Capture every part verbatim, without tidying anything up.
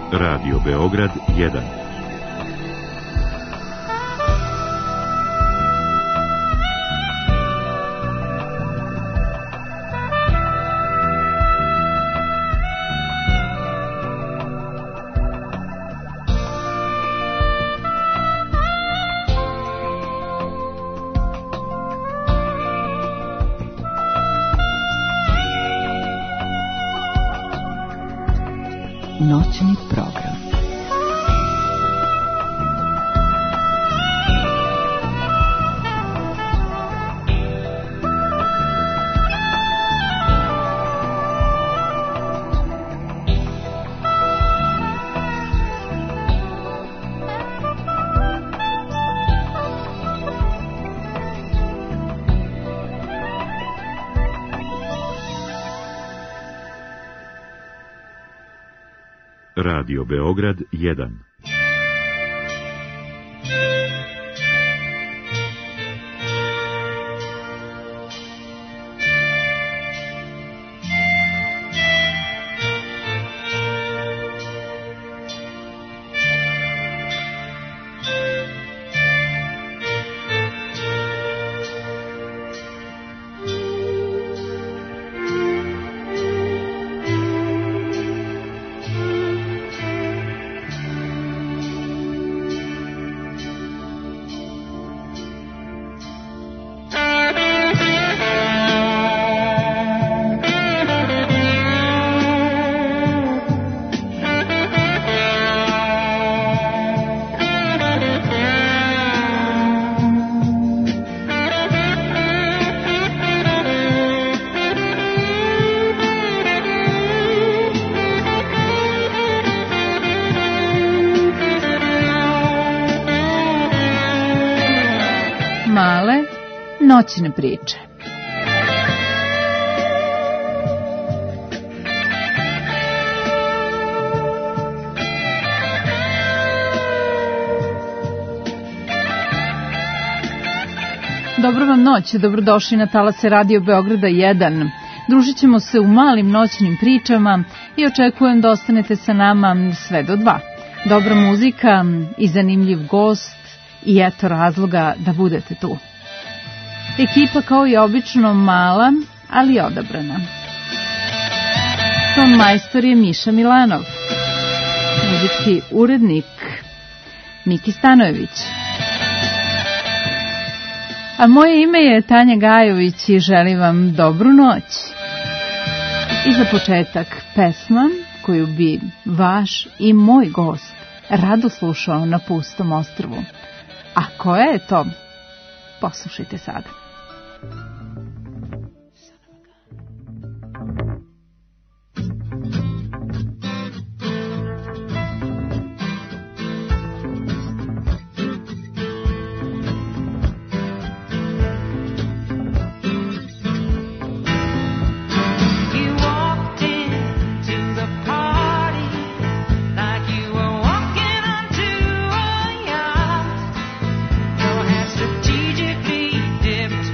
Radio Beograd jedan. Noćni program. Radio Beograd jedan. Male noćne priče. Dobro vam noć, dobrodošli na talase Radio Beograda jedan. Družit ćemo se u malim noćnim pričama i očekujem da ostanete sa nama sve do dva. Dobra muzika i zanimljiv gost i eto razloga da budete tu. Ekipa kao i obično mala, ali odabrana. Ton majstor je Miša Milanov, muzički urednik Miki Stanojević. A moje ime je Tanja Gajović i želim vam dobru noć. I za početak pesma koju bi vaš i moj gost rado slušao na pustom ostrvu. A koja je to? Poslušajte sada. Strategically dipped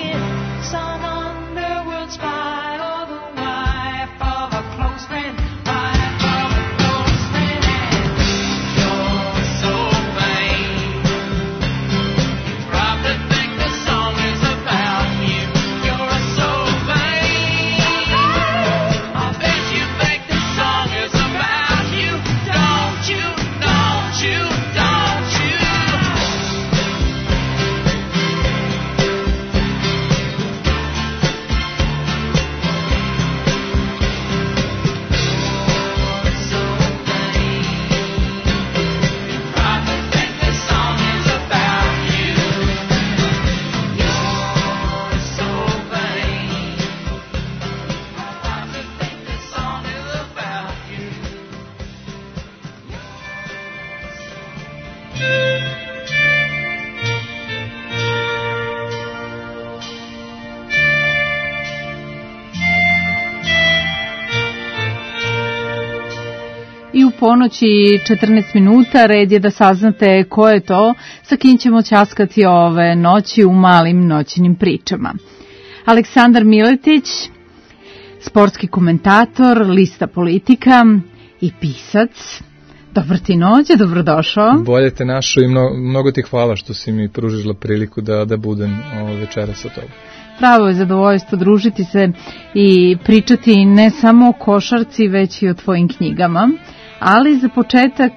Ponoći četrnaest minuta, red je da saznate ko je to sa kim ćemo ćaskati ove noći u malim noćnim pričama. Aleksandar Miletić, sportski komentator, lista Politika i pisac. Dobro ti noć, dobrodošao. Bolje te našao i mnogo, mnogo ti hvala što si mi pružila priliku da, da budem večera sa tobom. Pravo je zadovoljstvo družiti se i pričati ne samo o košarci, već i o tvojim knjigama. Ali za početak,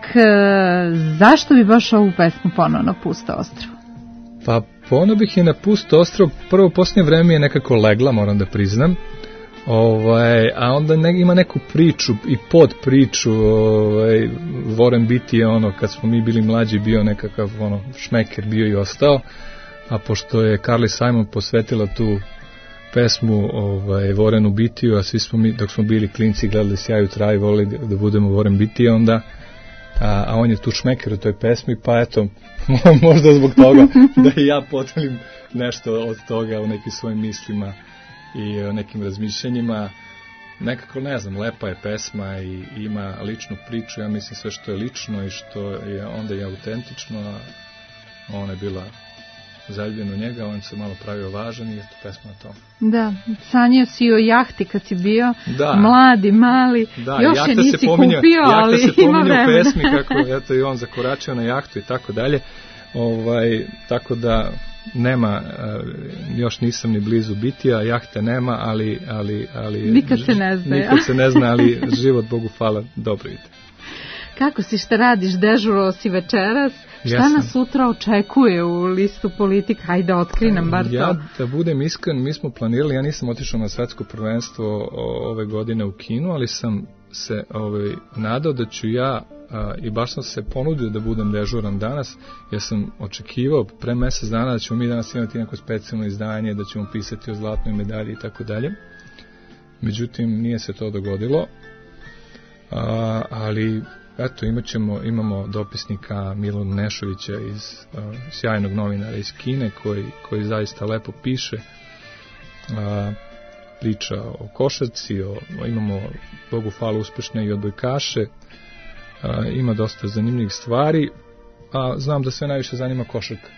zašto bi baš ovu pesmu ponao na Pusto ostrvo? Pa ponao bih je na Pusto ostrvo, prvo u posljednje vreme je nekako legla, moram da priznam, ovaj, a onda ne, ima neku priču i pod priču, ovaj, Warren Beatty je ono, kad smo mi bili mlađi, bio nekakav ono, šmeker, bio i ostao, a pošto je Carly Simon posvetila tu pesmu ovaj, Warrenu Beattyju, a svi smo mi, dok smo bili klinci, gledali Sjaju traju, volili da, da budemo Warren Beatty onda, a, a on je tu šmeker u toj pesmi, pa eto, možda zbog toga da i ja podelim nešto od toga u nekim svojim mislima i o nekim razmišljanjima. Nekako, ne znam, lepa je pesma i ima ličnu priču, ja mislim sve što je lično i što je onda je autentično, a ona je bila zaljubljen u njega, on se malo pravio važan i je to pesma na tom. Da, sanjao si o jahti kad si bio da. mladi, mali, da, još je nisi pominja, kupio, ali se ima vremena. U pesmi kako eto, i on zakoračio na jahtu i tako dalje, ovaj, tako da nema, još nisam ni blizu Bitija, jahte nema, ali... ali, ali nikad se ne zna. Nikad se ne zna, ali život, Bogu hvala, dobro ide. Kako si, šta radiš, dežuro si večeras? Šta Jesam. nas sutra očekuje u listu Politika? Hajde, otkri nam bar to. Ja, da budem iskren, mi smo planirali, ja nisam otišao na svetsko prvenstvo ove godine u kinu, ali sam se ovaj, nadao da ću ja, a, i baš sam se ponudio da budem dežuran danas, jer sam očekivao pre mesec dana da ćemo mi danas imati neko specijalno izdanje, da ćemo pisati o zlatnoj medalji i tako dalje. Međutim, nije se to dogodilo, a, ali... Eto, imat ćemo, imamo dopisnika Milana Nešovića iz uh, sjajnog novinara iz Kine koji, koji zaista lepo piše, uh, priča o košarci, o, imamo, Bogu hvala, uspešne i odbojkaše, uh, ima dosta zanimljivih stvari, a znam da sve najviše zanima košarka.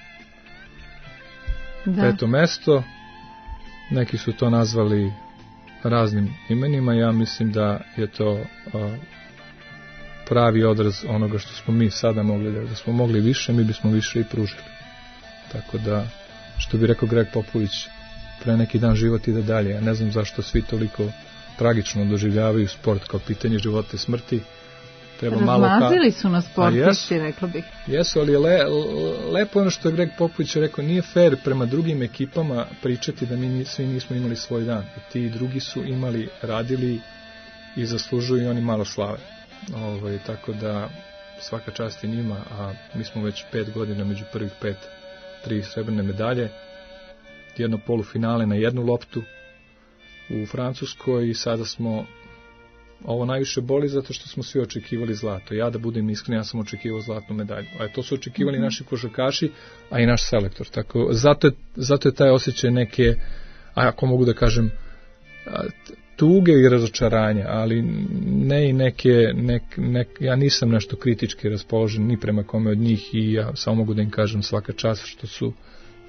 Da. Peto mesto, neki su to nazvali raznim imenima, ja mislim da je to... Uh, pravi odraz onoga što smo mi sada mogli, da smo mogli više, mi bismo više i pružili. Tako da, što bi rekao Greg Popović, pre neki dan život ide dalje. Ja ne znam zašto svi toliko tragično doživljavaju sport kao pitanje života i smrti. Treba Razmazili ka... su nas sportisti, rekla bih. Jesu, ali je le, lepo ono što je Greg Popović rekao, nije fair prema drugim ekipama pričati da mi svi nismo imali svoj dan. I ti drugi su imali, radili i zaslužuju i oni malo slave. Ovaj, tako da svaka čast i njima, a mi smo već pet godina među prvih pet, tri srebrne medalje, jedno polufinale na jednu loptu u Francuskoj i sada smo, ovo najviše boli zato što smo svi očekivali zlato. Ja da budem iskren, ja sam očekivao zlatnu medalju, a to su očekivali mm-hmm. naši košarkaši, a i naš selektor. Tako, zato, je, zato je taj osjećaj neke, a ako mogu da kažem, tuge i razočaranja, ali ne i neke, nek, nek, ja nisam nešto kritički raspoložen ni prema kome od njih i ja samo mogu da im kažem svaka čast što su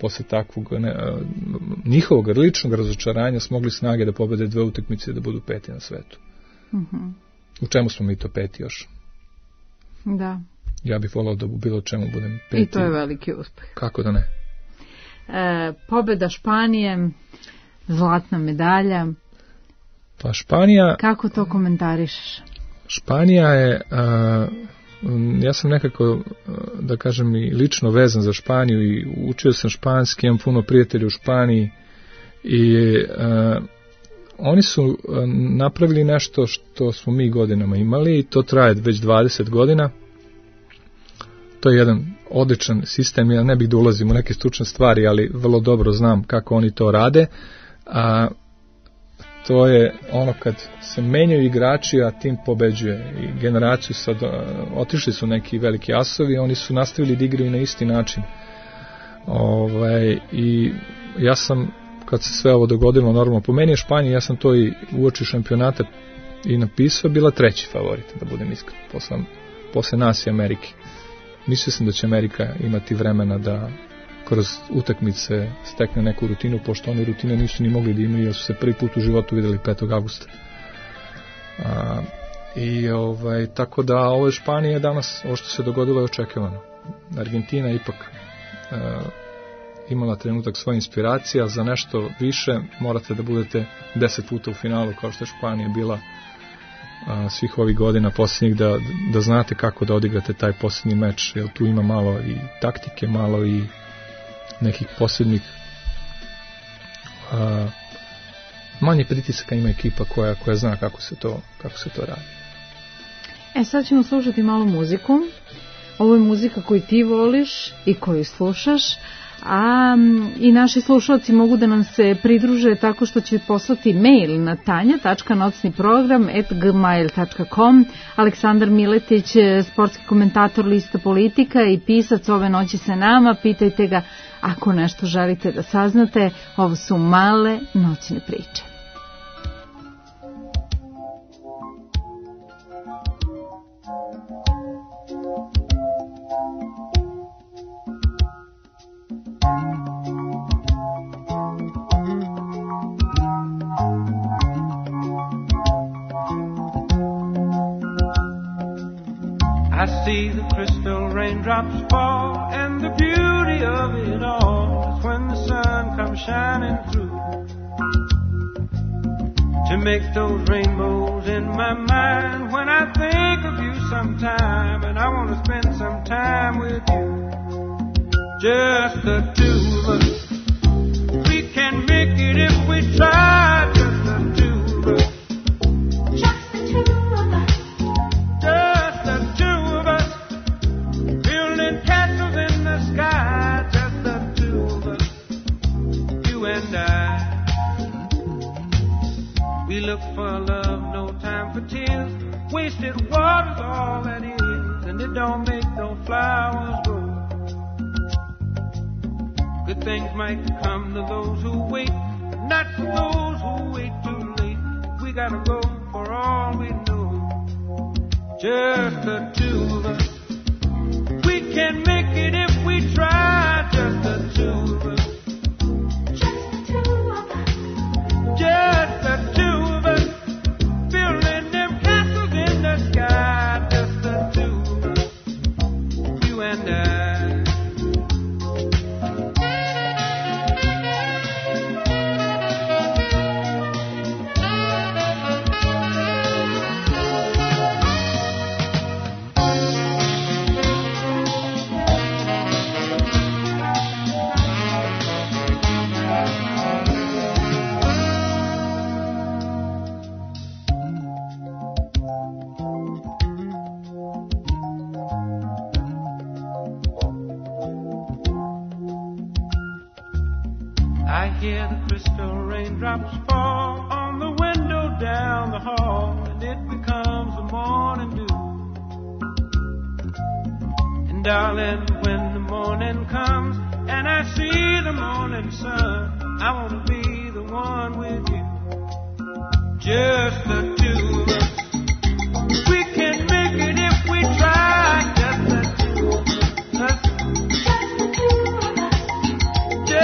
posle takvog ne, njihovog ličnog razočaranja smogli snage da pobede dve utakmice i da budu peti na svetu. Mm-hmm. U čemu smo mi to peti još? Da. Ja bih volao da u bilo čemu budem peti. I to je veliki uspeh. Kako da ne? E, pobeda Španije, zlatna medalja. Pa Španija... Kako to komentarišeš? Španija je... A, ja sam nekako, da kažem, i lično vezan za Španiju i učio sam španski, imam puno prijatelja u Španiji i a, oni su napravili nešto što smo mi godinama imali i to traje već dvadeset godina. To je jedan odličan sistem, ja ne bih da ulazim u neke stručne stvari, ali vrlo dobro znam kako oni to rade. A to je ono kad se menjaju igrači, a tim pobeđuje. I generaciju sad, otišli su neki veliki asovi, oni su nastavili da igraju na isti način. Ovaj, i ja sam, kad se sve ovo dogodilo, normalno, po meni je Španija, ja sam to i uoči šampionata i napisao, bila treći favorit, da budem iskren, posle, posle nas i Amerike. Mislio sam da će Amerika imati vremena da kroz utakmice stekne neku rutinu, pošto oni rutine nisu ni mogli da imaju, jer su se prvi put u životu videli petog avgusta. A, i ovaj, tako da ovo je Španija danas, ovo što se dogodilo je očekivano. Argentina je ipak a, imala trenutak svoje inspiracije, a za nešto više morate da budete deset puta u finalu, kao što je Španija bila a, svih ovih godina posljednjih, da, da znate kako da odigrate taj posljednji meč, jer tu ima malo i taktike, malo i nekih posebnih a, manje pritisaka ima ekipa koja, koja zna kako se to, kako se to radi. E sad ćemo slušati malo muziku. Ovo je muzika koju ti voliš i koju slušaš, a i naši slušalci mogu da nam se pridruže tako što će poslati mail na tanja tačka nocni program at gmail tačka com. Aleksandar Miletić, sportski komentator Lista Politika i pisac ove noći sa nama. Pitajte ga ako nešto želite da saznate. Ovo su male noćne priče. I see the crystal raindrops fall, and the beauty of it all is when the sun comes shining through to make those rainbows in my mind when I think of you sometime, and I want to spend some time with you, just the two of us. We can make it if we try, just the two of us. Look for love, no time for tears. Wasted water's all that is, and it don't make no flowers grow. Good things might come to those who wait, but not for those who wait too late. We gotta go for all we know, just the two of us. We can make it if we try, just the two of us. Just the two of us. Just the two. I hear the crystal raindrops fall on the window down the hall, and it becomes the morning dew. And darling, when the morning comes and I see the morning sun, I want to be the one with you, just the two of us. We can make it if we try, just the two of us. Just the two of us.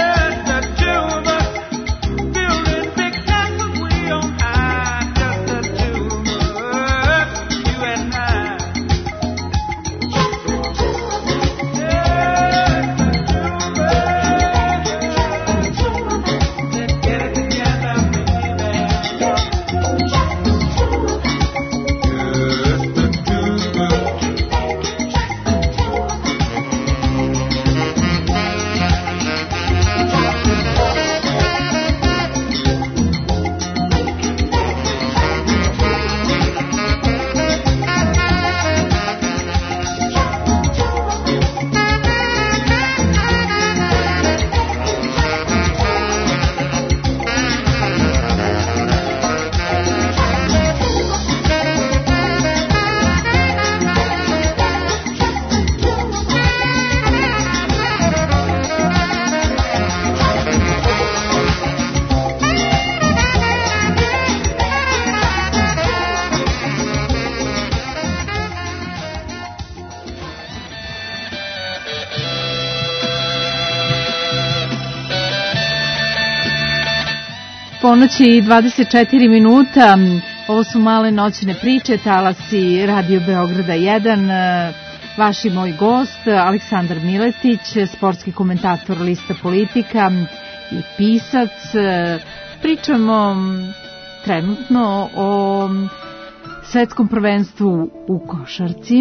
ponoći i dvadeset četiri minuta. Ovo su male noćne priče, talasi Radio Beograda jedan. Vaš i moj gost, Aleksandar Miletić, sportski komentator Lista Politika i pisac. Pričamo trenutno o svetskom prvenstvu u košarci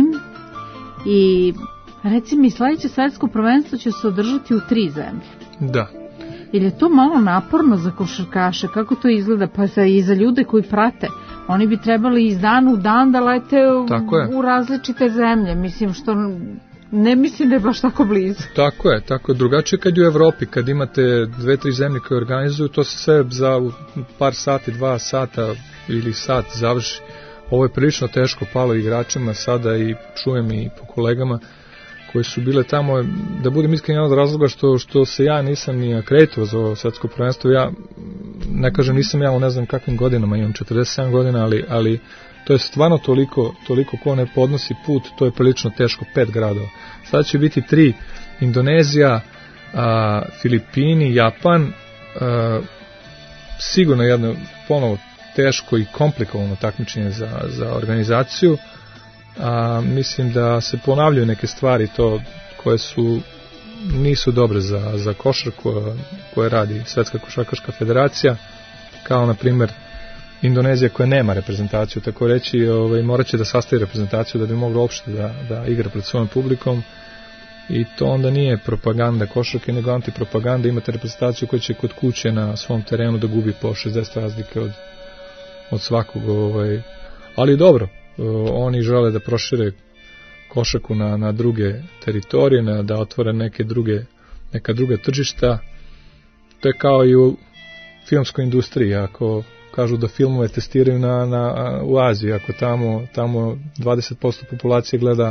i reci mi, sledeće svetsko prvenstvo će se održati u tri zemlje. Da. Ili je to malo naporno za košarkaše? Kako to izgleda? Pa za, i za ljude koji prate. Oni bi trebali iz dana u dan da lete u, u različite zemlje. Mislim, što ne mislim da je baš tako blizu. Tako je, tako je. Drugačije kad je u Evropi, kad imate dve, tri zemlje koje organizuju, to se sve za par sati, dva sata ili sat završi. Ovo je prilično teško palo igračima sada i čujem i po kolegama koji su bile tamo, da budem iskren, jedan od razloga što, što se ja nisam ni akreditovao za ovo svetsko prvenstvo. Ja ne kažem, nisam ja u ne znam kakvim godinama, imam četrdeset sedam godina, ali, ali to je stvarno toliko, toliko ko ne podnosi put, to je prilično teško, pet gradova. Sada će biti tri, Indonezija, a, Filipini, Japan, a, sigurno jedno ponovo teško i komplikovano takmičenje za, za organizaciju. A, mislim da se ponavljaju neke stvari to koje su nisu dobre za, za košarku koje radi Svetska košarkaška federacija, kao na primjer Indonezija koja nema reprezentaciju, tako reći, ovaj, morat će da sastavi reprezentaciju da bi mogla uopšte da, da igra pred svojom publikom, i to onda nije propaganda košarke nego antipropaganda. Imate reprezentaciju koja će kod kuće na svom terenu da gubi po šezdeset razlike od, od svakog, ovaj, ali dobro. Oni žele da prošire košarku na, na druge teritorije, na, da otvore neke druge, neka druga tržišta. To je kao i u filmskoj industriji. Ako kažu da filmove testiraju na, na, u Aziji, ako tamo, tamo dvadeset posto populacije gleda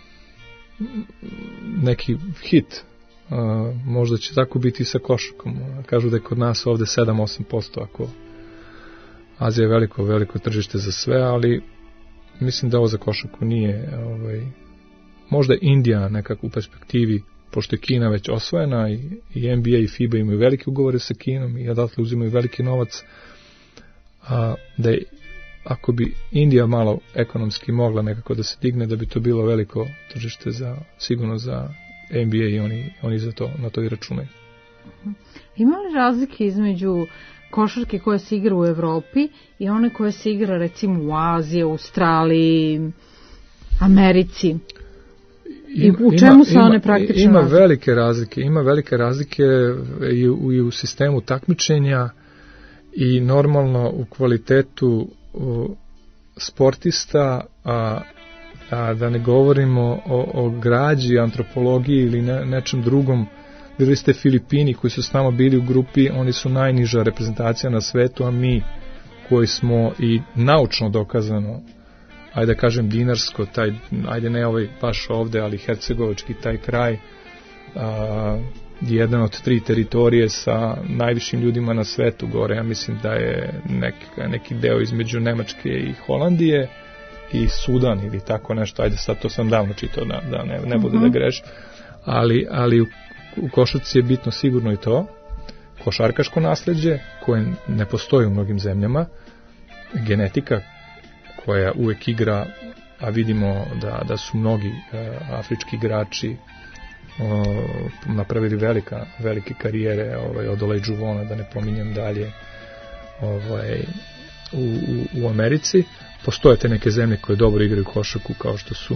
neki hit, a, možda će tako biti i sa košarkom. Kažu da je kod nas ovde sedam do osam posto, ako Azija je veliko, veliko tržište za sve, ali mislim da ovo za košarku nije, ovaj, možda Indija nekako u perspektivi, pošto je Kina već osvojena i, i N B A i FIBA imaju velike ugovore sa Kinom i odatle uzimaju veliki novac, a, da je, ako bi Indija malo ekonomski mogla nekako da se digne, da bi to bilo veliko tržište za, sigurno za N B A i oni, oni za to, na to i računaju. Ima li razlike između košarke koja se igra u Evropi i one koje se igra recimo u Aziji, Australiji, Americi? I u čemu se one praktično ima razlike? velike razlike, ima velike razlike i u, i u sistemu takmičenja i normalno u kvalitetu u, sportista, a, a da ne govorimo o, o građi, antropologiji ili ne, nečem drugom. Videli ste Filipini koji su s nama bili u grupi, oni su najniža reprezentacija na svetu, a mi koji smo i naučno dokazano, ajde da kažem dinarsko, taj, ajde ne ovaj baš ovde, ali hercegovački taj kraj, a, jedan od tri teritorije sa najvišim ljudima na svetu gore, ja mislim da je neki, neki deo između Nemačke i Holandije i Sudan ili tako nešto, ajde sad to sam davno čitao da, da ne, ne bude uh-huh. da grešim, ali, ali u U košarci je bitno sigurno i to, košarkaško nasleđe koje ne postoji u mnogim zemljama, genetika koja uvek igra, a vidimo da, da su mnogi e, afrički igrači o, napravili velika, velike karijere, ovaj, od Olej Džuvona, da ne pominjem dalje, ovaj, u, u, u Americi. Postoje te neke zemlje koje dobro igraju košarku, kao što su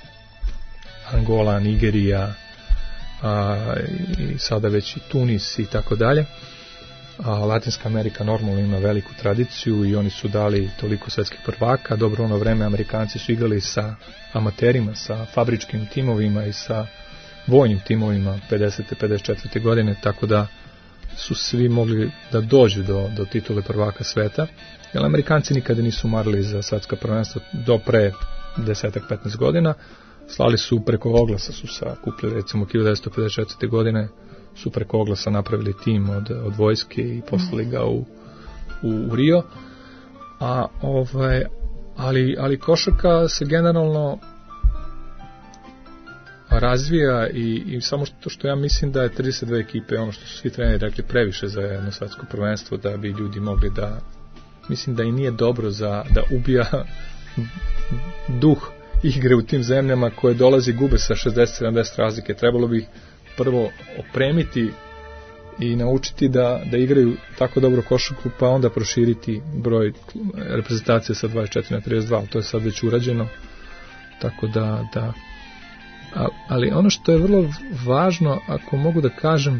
Angola, Nigerija, a, i sada već i Tunis i tako dalje. A Latinska Amerika normalno ima veliku tradiciju i oni su dali toliko svetskih prvaka. Dobro, ono vreme Amerikanci su igrali sa amaterima, sa fabričkim timovima i sa vojnim timovima pedesete pedeset četvrte godine, tako da su svi mogli da dođu do, do titule prvaka sveta, jer Amerikanci nikada nisu marili za svetska prvenstva do pre deset petnaest godina. Slali su preko oglasa, su sakupili, recimo hiljadu devetsto pedeset četvrte godine su preko oglasa napravili tim od, od vojske i poslali ga u, u, u Rio. A, ovaj, ali, ali košarka se generalno razvija i, i samo što, što ja mislim da je trideset dve ekipe, ono što su svi treneri rekli, previše za jedno svetsko prvenstvo, da bi ljudi mogli da, mislim da i nije dobro za, da ubija duh igre u tim zemljama koje dolazi gube sa šezdeset sedamdeset razlike. Trebalo bi ih prvo opremiti i naučiti da, da igraju tako dobro košarku, pa onda proširiti broj reprezentacije sa dvadeset četiri na trideset dva, to je sad već urađeno, tako da, da ali ono što je vrlo važno, ako mogu da kažem,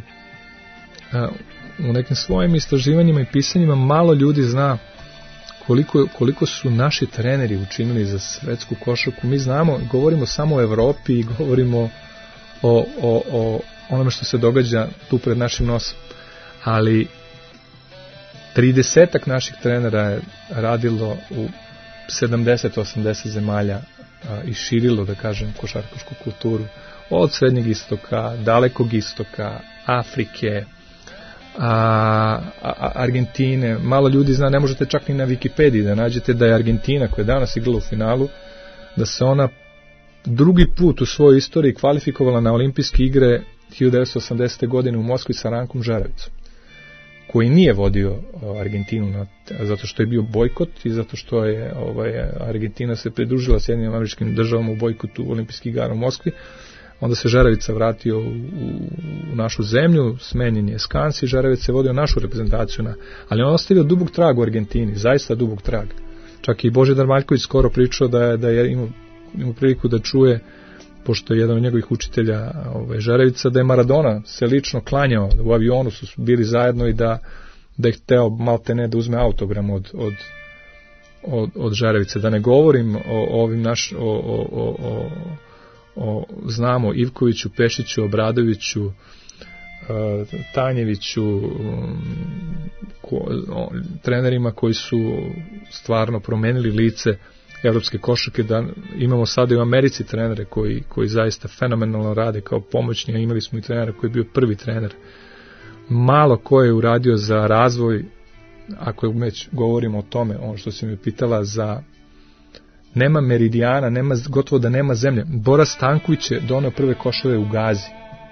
u nekim svojim istraživanjima i pisanjima malo ljudi zna koliko, koliko su naši treneri učinili za svetsku košarku. Mi znamo, govorimo samo o Evropi i govorimo o, o, o onome što se događa tu pred našim nosom, ali tridesetak naših trenera je radilo u sedamdeset osamdeset zemalja i širilo, da kažem, košarkašku kulturu od Srednjeg istoka, Dalekog istoka, Afrike, a, a, Argentine. Malo ljudi zna, ne možete čak ni na Wikipediji da nađete da je Argentina, koja je danas igrala u finalu, da se ona drugi put u svojoj istoriji kvalifikovala na olimpijske igre hiljadu devetsto osamdesete. godine u Moskvi sa Rankom Žeravicom, koji nije vodio Argentinu na, zato što je bio bojkot i zato što je ovaj, Argentina se pridružila Sjedinjenim Američkim Državama u bojkotu olimpijskih igara u Moskvi. Onda se Žeravica vratio u, u našu zemlju, smenjen je Skansi, Žeravica je vodio našu reprezentaciju, na, ali on ostavio dubog trag u Argentini, zaista dubog trag. Čak i Božidar Maljković skoro pričao da je, da je imao, imao priliku da čuje, pošto je jedan od njegovih učitelja ovaj, Žeravica, da je Maradona se lično klanjao, u avionu su bili zajedno i da, da je hteo malte ne da uzme autogram od, od, od, od Žeravice. Da ne govorim o, o ovim naš, o, o, o, o, o znamo Ivkoviću, Pešiću, Obradoviću, Tanjeviću, ko, o, trenerima koji su stvarno promenili lice evropske košarke, da imamo sada i u Americi trenere koji, koji zaista fenomenalno rade kao pomoćni, a imali smo i trenera koji je bio prvi trener. Malo ko je uradio za razvoj, ako već govorimo o tome, ono što si mi pitala, za nema meridijana, nema, gotovo da nema zemlje. Bora Stanković je doneo prve koševe u Gazi,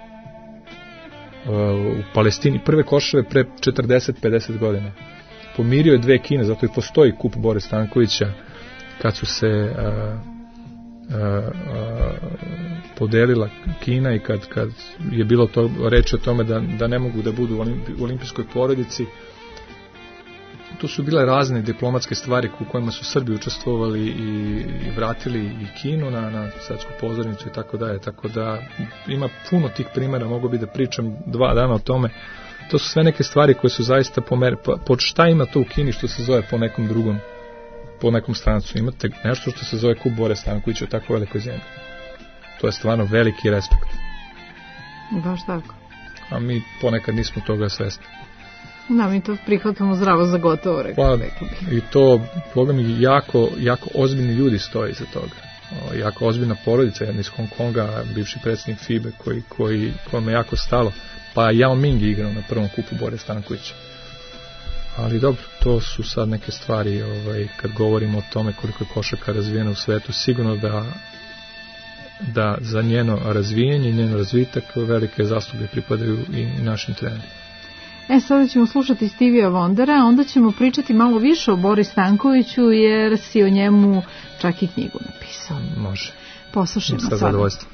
u Palestini, prve koševe pre četrdeset pedeset godina. Pomirio je dve Kine, zato i postoji kup Bore Stankovića, kad su se a, a, a, podelila Kina i kad, kad je bilo to, reči o tome da, da ne mogu da budu u, olimpi, u olimpijskoj porodici. To su bile razne diplomatske stvari u kojima su Srbi učestvovali i, i vratili i Kinu na, na svetsku pozornicu i tako dalje, tako da ima puno tih primjera, mogu bi da pričam dva dana o tome. To su sve neke stvari koje su zaista pomer... po, po šta ima to u Kini što se zove po nekom drugom, po nekom strancu. Imate nešto što se zove kup Bore Stankovića u tako velikoj zemlji. To je stvarno veliki respekt. Baš tako. A mi ponekad nismo toga svesni. Da, mi to prihvatamo zdravo za gotovo, rekao pa, bih. I to, Boga mi, jako, jako ozbiljni ljudi stoji iza toga. O, jako ozbiljna porodica, jedna iz Hong Konga, bivši predsjednik F I B E, koji, koji, koji me jako stalo. Pa Yao Ming je igrao na prvom kupu Bore Stankovića. Ali dobro, to su sad neke stvari, ovaj, kad govorimo o tome koliko je košarka razvijena u svetu, sigurno da, da za njeno razvijenje i njeno razvitak velike zasluge pripadaju i našim trenerima. E, sada ćemo slušati Stevija Wondera, onda ćemo pričati malo više o Bori Stankoviću, jer si o njemu čak i knjigu napisao. Može. Poslušajmo sada. Sa zadovoljstvom.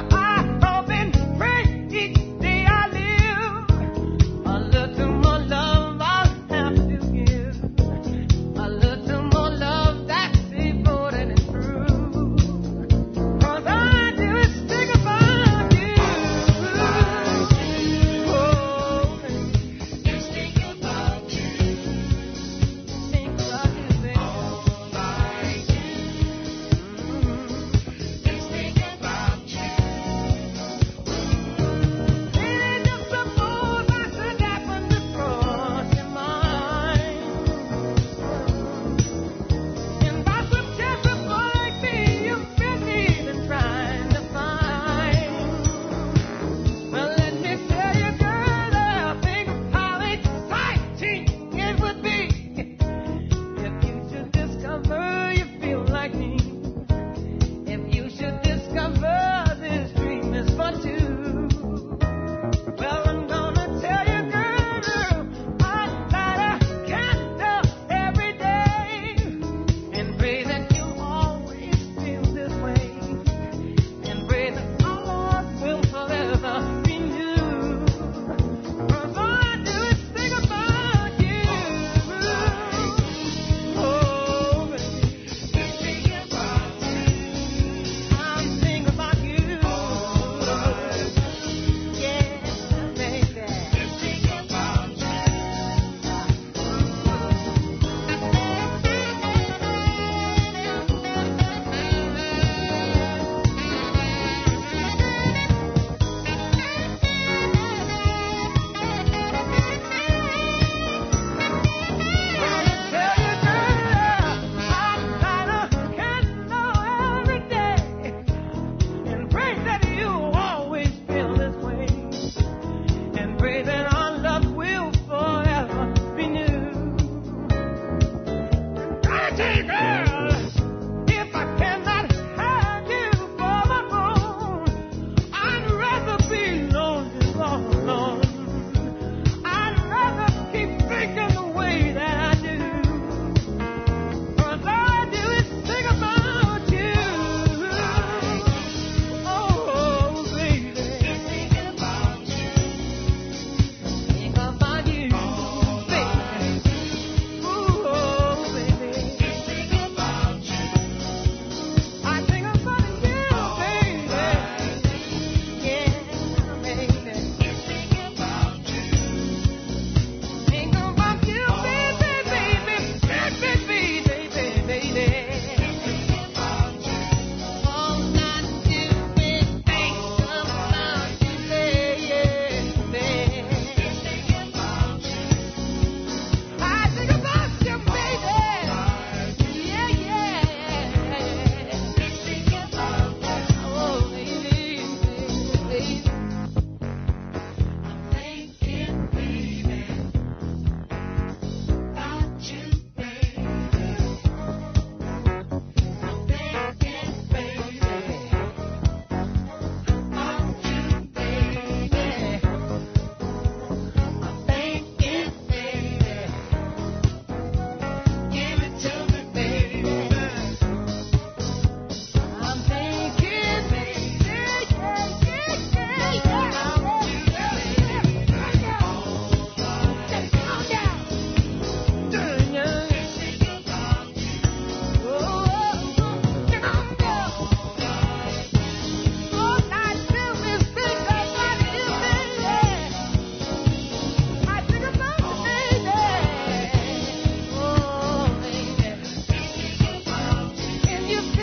Love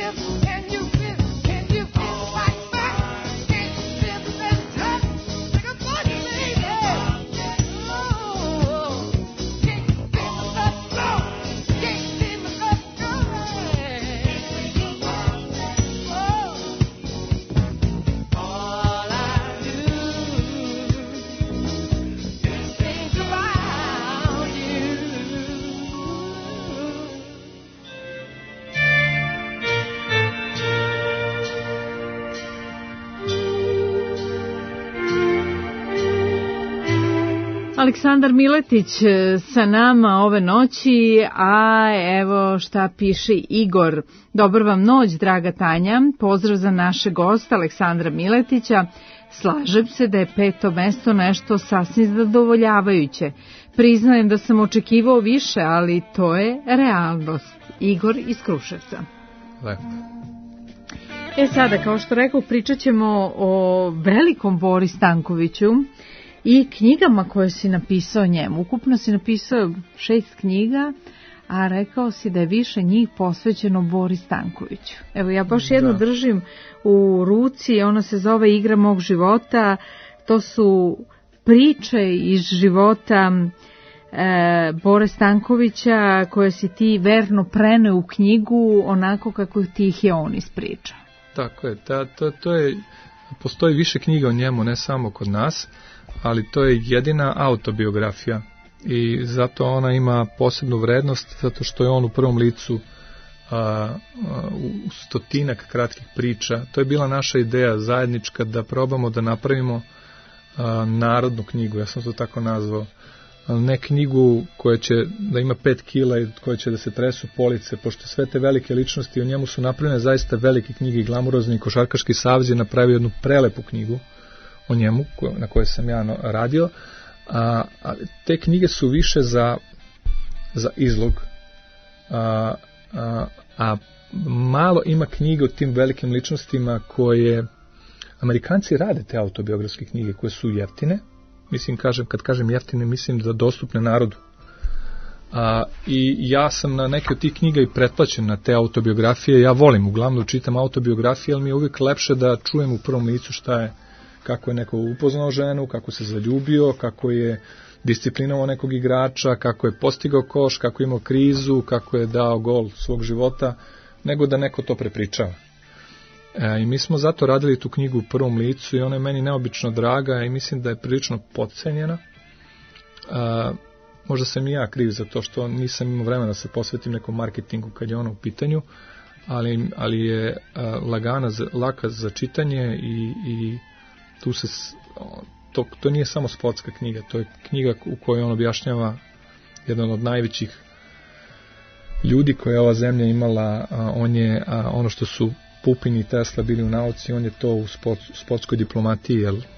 Aleksandar Miletić sa nama ove noći, a evo šta piše Igor. Dobar vam noć, draga Tanja. Pozdrav za naše gosta Aleksandra Miletića. Slažem se da je peto mesto nešto sasvim zadovoljavajuće. Priznajem da sam očekivao više, ali to je realnost. Igor iz Kruševca. Lepo. E sada, kao što rekao, pričat ćemo o velikom Bori Stankoviću i knjigama koje si napisao njemu. Ukupno si napisao šest knjiga, a rekao si da je više njih posvećeno Bori Stankoviću. Evo, ja baš jednu da. držim u ruci, ona se zove Igra mog života. To su priče iz života e, Bore Stankovića koje si ti verno preneo u knjigu onako kako ti ih je on ispričao. Tako je, ta, to, to je, postoji više knjiga o njemu, ne samo kod nas, ali to je jedina autobiografija i zato ona ima posebnu vrednost, zato što je on u prvom licu a, a, u stotinak kratkih priča. To je bila naša ideja zajednička da probamo da napravimo a, narodnu knjigu, ja sam to tako nazvao, ne knjigu koja će da ima pet kila i koja će da se tresu police, pošto sve te velike ličnosti o njemu su napravljene zaista velike knjige i glamurozni. Košarkaški savez je napravio jednu prelepu knjigu o njemu, na kojoj sam ja radio, a, a te knjige su više za, za izlog, a, a, a malo ima knjiga o tim velikim ličnostima koje Amerikanci rade, te autobiografske knjige koje su jeftine, mislim, kažem, kad kažem jeftine, mislim da dostupne narodu. A, i ja sam na neke od tih knjiga i pretplaćen na te autobiografije. Ja volim uglavnom čitam autobiografije, ali mi je uvijek lepše da čujem u prvom licu šta je, kako je neko upoznao ženu, kako se zaljubio, kako je disciplinovao nekog igrača, kako je postigao koš, kako je imao krizu, kako je dao gol svog života, nego da neko to prepričava. E, I mi smo zato radili tu knjigu u prvom licu i ona je meni neobično draga i mislim da je prilično podcenjena. E, možda sam i ja kriv za to što nisam imao vremena da se posvetim nekom marketingu kad je ono u pitanju, ali, ali je a, lagana, laka za čitanje i, i tu se, to, to nije samo sportska knjiga, to je knjiga u kojoj on objašnjava jedan od najvećih ljudi koje je ova zemlja imala, a, on je a, ono što su Pupin i Tesla bili u nauci, on je to u sport, sportskoj diplomatiji, jer e,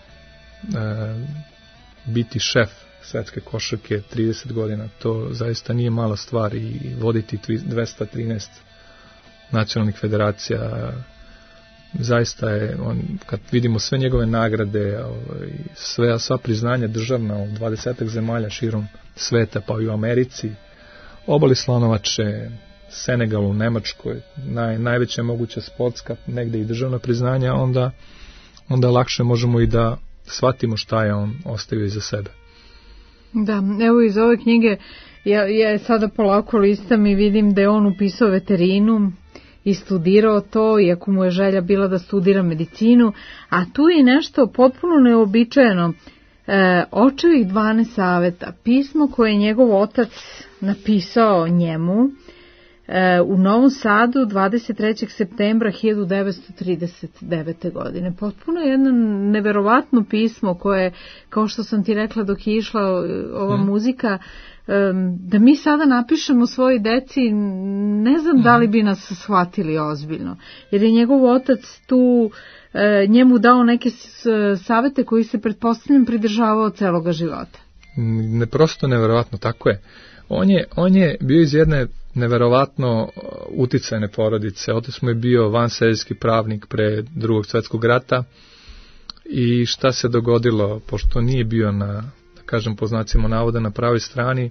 biti šef svetske košarke trideset godina, to zaista nije mala stvar i voditi dvesta trinaest nacionalnih federacija, zaista je, on, kad vidimo sve njegove nagrade, sve, sva priznanja državna u dvadesetak zemalja širom sveta, pa i u Americi, Obali Slonovače, Senegalu, Nemačkoj, naj, najveća moguća sportska, negde i državna priznanja, onda, onda lakše možemo i da shvatimo šta je on ostavio iza sebe. Da, evo iz ove knjige ja, ja sada polako listam i vidim da je on upisao veterinu i studirao to, iako mu je želja bila da studira medicinu, a tu je nešto potpuno neobičajeno. E, očevih dvanaest saveta, pismo koje je njegov otac napisao njemu e, u Novom Sadu dvadeset trećeg septembra hiljadu devetsto trideset devete. godine. Potpuno jedno neverovatno pismo koje, kao što sam ti rekla dok je išla ova hmm. muzika, da mi sada napišemo svojoj deci, ne znam da li bi nas shvatili ozbiljno, jer je njegov otac tu njemu dao neke savete koji se pretpostavljam pridržavao celoga života. Ne, prosto neverovatno, tako je. On je, on je bio iz jedne neverovatno uticajne porodice. Otac mu je bio vanseljski pravnik pre drugog svjetskog rata i šta se dogodilo, pošto nije bio na, kažem po znacima navoda, na pravoj strani,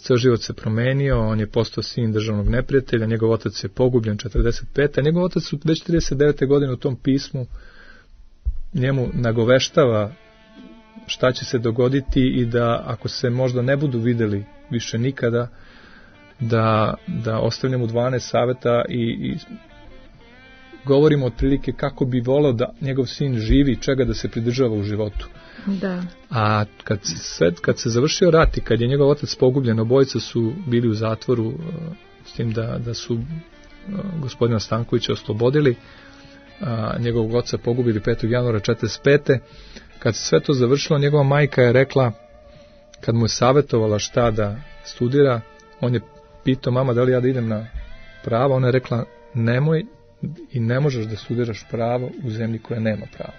ceo život se promenio, on je postao sin državnog neprijatelja, njegov otac je pogubljen četrdeset pete a njegov otac već trideset devete godine u tom pismu njemu nagoveštava šta će se dogoditi i da ako se možda ne budu videli više nikada, da, da ostavlja mu dvanaest saveta i, i govorimo otprilike kako bi voleo da njegov sin živi i čega da se pridržava u životu. Da. A kad se, kad se završio rat i kad je njegov otac pogubljen, obojica su bili u zatvoru, uh, s tim da, da su uh, gospodina Stankovića oslobodili, a njegovog oca pogubili petog januara četrdeset pete Kad se sve to završilo, njegova majka je rekla, kad mu je savjetovala šta da studira, on je pitao, mama, da li ja da idem na pravo? Ona je rekla, nemoj i ne možeš da studiraš pravo u zemlji koja nema pravo.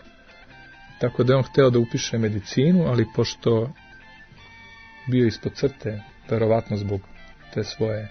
Tako da je on hteo da upiše medicinu, ali pošto bio ispod crte, verovatno zbog te svoje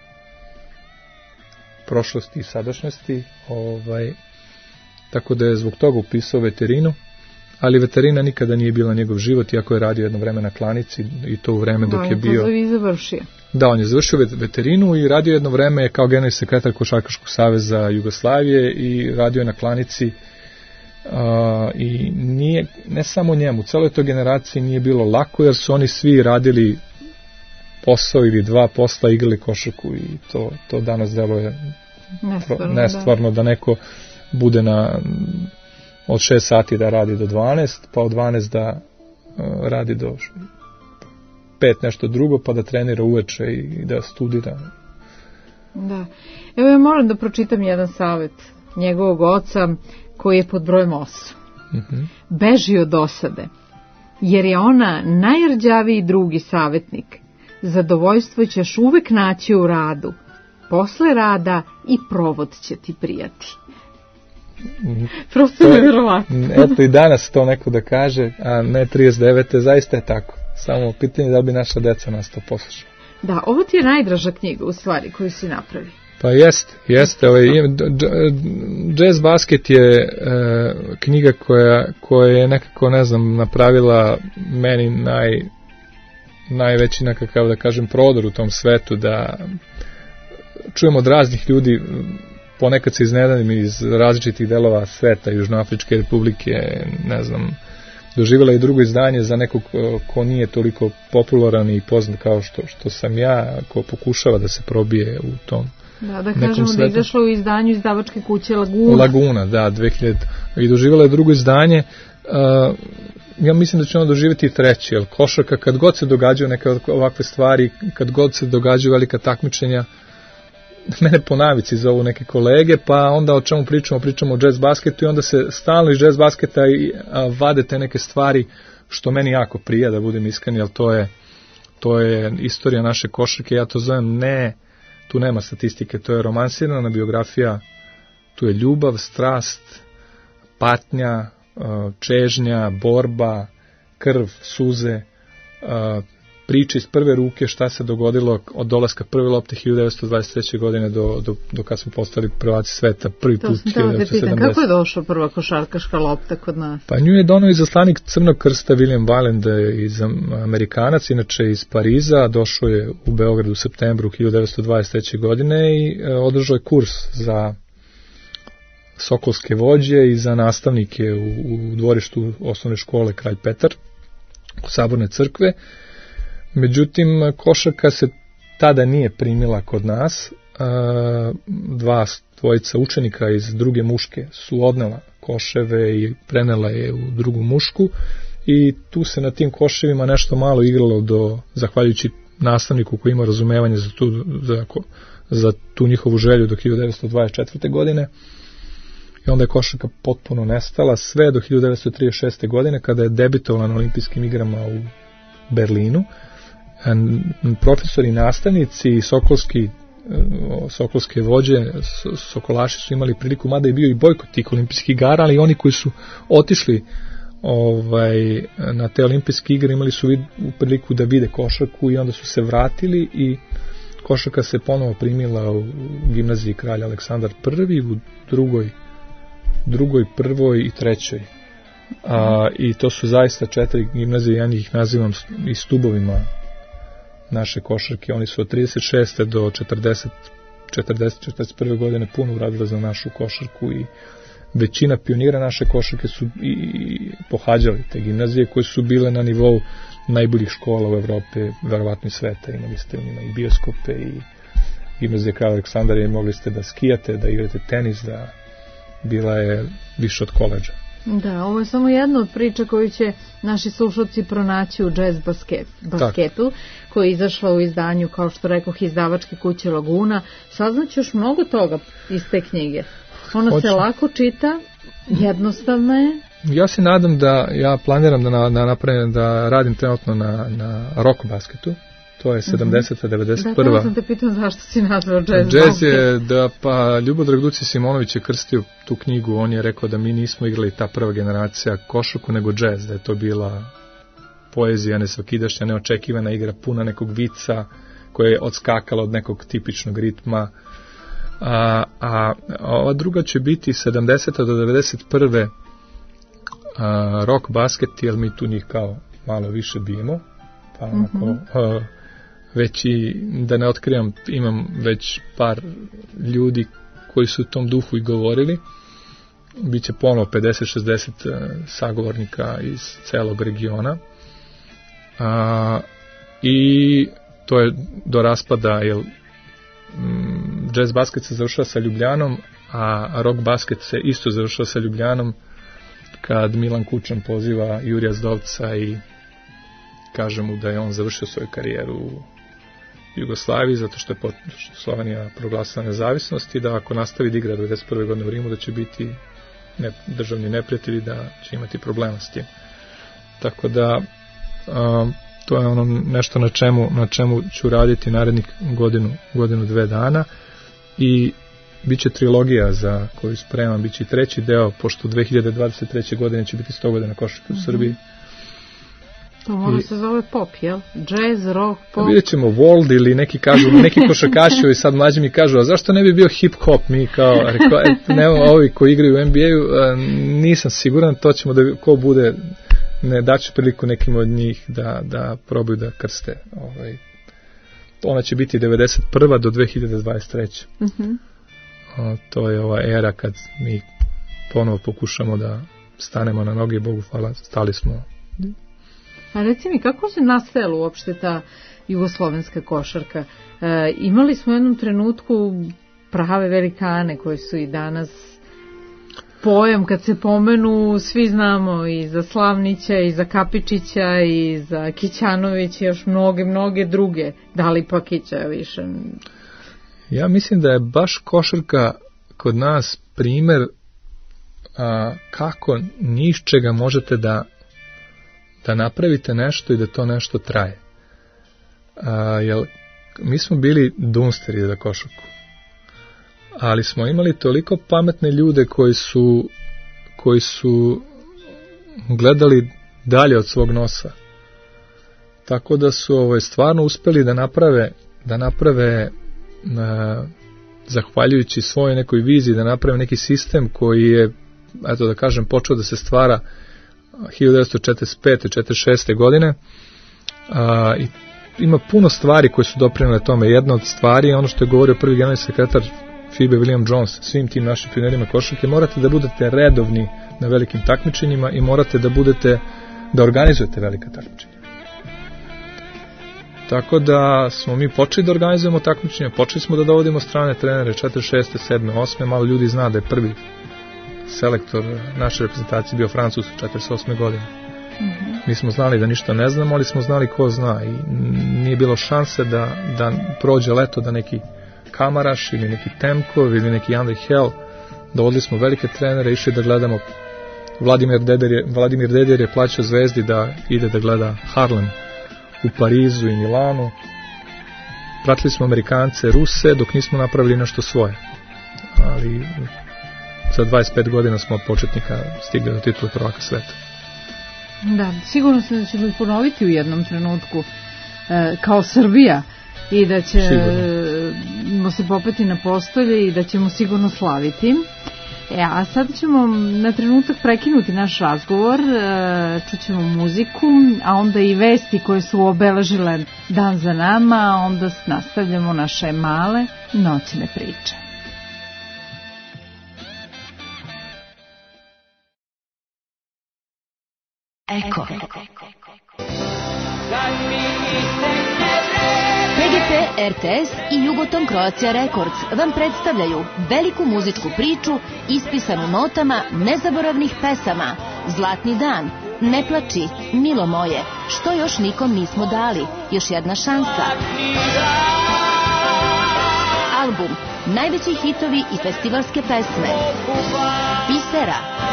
prošlosti i sadašnjosti, ovaj, tako da je zbog toga upisao veterinu, ali veterina nikada nije bila njegov život, iako je radio jedno vreme na klanici i to u vreme dok da, je bio... Da, on je to završio. Da, on je završio veterinu i radio jedno vreme kao generalni sekretar Košarkaškog saveza Jugoslavije i radio je na klanici uh, i nije, ne samo njemu, celoj toj generaciji nije bilo lako, jer su oni svi radili posao ili dva posla, igrali košarku i to, to danas deluje nestvarno, nestvarno da. da neko bude na... od šest sati da radi do dvanaest, pa od dvanaest da uh, radi do pet nešto drugo, pa da trenira uveče i da studira. Da. Evo ja moram da pročitam jedan savjet njegovog oca koji je pod brojem osam. Mm-hmm. Beži od dosade, jer je ona najrđaviji drugi savjetnik. Zadovoljstvo ćeš uvek naći u radu. Posle rada i provod će ti prijati. Prosto je nevjerovatno. Eto i danas to neko da kaže, a ne trideset devete zaista je tako. Samo pitanje da bi naša deca nas to poslušala. Da, ovo ti je najdraža knjiga u stvari koju si napravi. Pa jeste, jeste. Ovaj, Jazz Basket je e, knjiga koja, koja je nekako, ne znam, napravila meni naj, najveći nekakav, da kažem, prodor u tom svetu, da čujem od raznih ljudi, ponekad se iznenadim iz različitih delova sveta, Južnoafričke republike, ne znam, doživjela i drugo izdanje za nekog ko nije toliko popularan i poznat kao što, što sam ja, ko pokušava da se probije u tom da, da kažemo svetu. Da izašlo u izdanju izdavačke kuće Laguna. Laguna, da, dve hiljade i doživjela je drugo izdanje. Uh, ja mislim da će ono doživjeti i treći, jer košarka, kad god se događaju neke ovakve stvari, kad god se događaju velika takmičenja, mene po navici zovu neke kolege, pa onda o čemu pričamo, pričamo o jazz basketu i onda se stalno iz jazz basketa i, a, vade te neke stvari što meni jako prija, da budem iskren, jer to je, to je istorija naše košarke, ja to zovem, ne, tu nema statistike, to je romansirana biografija, tu je ljubav, strast, patnja, čežnja, borba, krv, suze, priče iz prve ruke šta se dogodilo od dolaska prve lopte hiljadu devetsto dvadeset treće godine do, do, do kad smo postali prvaci sveta prvi to put hiljadu devetsto sedamdesete. Kako je došla prva košarkaška lopta kod nas? Pa nju je donao izaslanik Crnog krsta William Valend, iz Amerikanac, inače iz Pariza, došao je u Beograd u septembru hiljadu devetsto dvadeset treće godine i e, održao je kurs za sokolske vođe i za nastavnike u, u dvorištu osnovne škole Kralj Petar u Saborne crkve. Međutim, košarka se tada nije primila kod nas. Dva dvojica učenika iz druge muške su odnela koševe i prenela je u drugu mušku i tu se na tim koševima nešto malo igralo do, zahvaljujući nastavniku koji ima razumevanje za tu, za, za tu njihovu želju do hiljadu devetsto dvadeset četvrte godine. I onda je košarka potpuno nestala sve do hiljadu devetsto trideset šeste godine kada je debitovala na olimpijskim igrama u Berlinu. Profesori i nastavnici i sokolski, sokolske vođe, sokolaši su imali priliku, mada je bio i bojkot tih olimpijskih igara, ali oni koji su otišli ovaj, na te olimpijske igre imali su vid, u priliku da vide košarku i onda su se vratili i košarka se ponovo primila u gimnaziji Kralja Aleksandar prvi, u drugoj, drugoj, prvoj i trećoj. A, i to su zaista četiri gimnazije, ja njih nazivam i stubovima naše košarke. Oni su od trideset šeste do četrdeset, četrdeset, četrdeset prve godine puno uradili za našu košarku i većina pionira naše košarke su i, i pohađali te gimnazije koje su bile na nivou najboljih škola u Evrope, verovatno i sveta. Imali ste u njima i bioskope i gimnazije Kralja Aleksandra i mogli ste da skijate, da igrate tenis, da bila je više od koledža. Da, ovo je samo jedna od priča koju će naši slušalci pronaći u Jazz basket, basketu, koja je izašla u izdanju, kao što rekoh, izdavačke kuće Laguna. Saznaću još mnogo toga iz te knjige. Ona Hoću. se lako čita, jednostavna je. Ja se nadam da, ja planiram da, na, da napravim, da radim trenutno na, na rock basketu. To je sedamdeseta, devedeset prva. Da, da sam te pitam zašto si nazvao jazz. Jazz je, da, pa Ljubodrag Duci Simonović je krstio tu knjigu, on je rekao da mi nismo igrali ta prva generacija košarku, nego jazz, da je to bila poezija nesvakidašnja, neočekivana igra, puna nekog vica, koja je odskakala od nekog tipičnog ritma. A, a ova druga će biti sedamdeseta do devedeset prve a, rock basket, jer mi tu njih kao malo više bijemo, pa onako... Mm-hmm. A, već i, da ne otkrivam, imam već par ljudi koji su u tom duhu i govorili. Biće ponovo pedeset šezdeset sagovornika iz celog regiona. A, i to je do raspada, jer mm, jazz basket se završava sa Ljubljanom, a rock basket se isto završava sa Ljubljanom, kad Milan Kučan poziva Jurija Zdovca i kaže mu da je on završio svoju karijeru u Jugoslaviji, zato što je Slovenija proglasila nezavisnost i da ako nastavi da igra devedeset prve godine u Rimu, da će biti ne, državni neprijatelji, da će imati problema s tim. Tako da um, to je ono nešto na čemu, na čemu ću raditi narednih godinu, godinu dve dana i bit će trilogija za koju spremam, bit će i treći deo, pošto dve hiljade dvadeset treće godine će biti sto godina košarke u Srbiji. To mora se zove pop, jel? Jazz, rock, pop. Vidjet ćemo world ili neki kažu, neki košarkaši i sad mlađi mi kažu, a zašto ne bi bio hip-hop? Mi kao, rekao, et, ne, ovi koji igraju u N B A-u, nisam siguran, to ćemo da ko bude, ne daću priliku nekim od njih da, da probaju da krste. Ovaj. Ona će biti devedeset prva do dve hiljade dvadeset treće. Uh-huh. O, to je ova era kad mi ponovo pokušamo da stanemo na noge, Bogu hvala, stali smo. A reci mi, kako se nastajala uopšte ta jugoslovenska košarka? E, imali smo u jednom trenutku prave velikane koji su i danas pojam, kad se pomenu, svi znamo i za Slavnića, i za Kapičića, i za Kićanovića, i još mnoge, mnoge druge. Da li pa Kića više? Ja mislim da je baš košarka kod nas primer a, kako ni iz čega možete da da napravite nešto i da to nešto traje. A, jel, mi smo bili dunsteri za košarku, ali smo imali toliko pametne ljude koji su koji su gledali dalje od svog nosa. Tako da su ovaj, stvarno uspeli da naprave da naprave a, zahvaljujući svojoj nekoj viziji, da naprave neki sistem koji je, eto da kažem, počeo da se stvara hiljadu devetsto četrdeset pete četrdeset šeste godine. A, i ima puno stvari koje su doprinele tome. Jedna od stvari je ono što je govorio prvi generalni sekretar F I B A William Jones svim tim našim pionirima košarke: morate da budete redovni na velikim takmičenjima i morate da budete da organizujete velika takmičenja. Tako da smo mi počeli da organizujemo takmičenja, počeli smo da dovodimo strane trenere četrdeset šeste, sedme, osme, malo ljudi zna da je prvi selektor naše reprezentacije bio Francus u četrdeset osme godine. Mm-hmm. Mi smo znali da ništa ne znamo, ali smo znali ko zna i nije bilo šanse da, da prođe leto da neki Kamaraš ili neki Temkov ili neki Andrej Hel. Dovodili smo velike trenere, išli da gledamo. Vladimir Dedijer je, Vladimir Dedijer je plaćao Zvezdi da ide da gleda Harlem u Parizu i Milanu. Pratili smo Amerikance, Ruse, dok nismo napravili nešto svoje. Ali za dvadeset pet godina smo od početnika stigli do titula prvaka sveta. Da, sigurno se da ćemo ponoviti u jednom trenutku e, kao Srbija i da ćemo se popeti na postolje i da ćemo sigurno slaviti. E, a sada ćemo na trenutak prekinuti naš razgovor, čućemo muziku, a onda i vesti koje su obeležile dan za nama, a onda nastavljamo naše male noćne priče. Eko. P G P, R T S i Jugoton Croatia Records vam predstavljaju veliku muzičku priču ispisanu notama nezaboravnih pesama Zlatni dan, Ne plači, Milo moje, Što još nikom nismo dali, Još jedna šansa. Album, najveći hitovi i festivalske pesme. Pisera.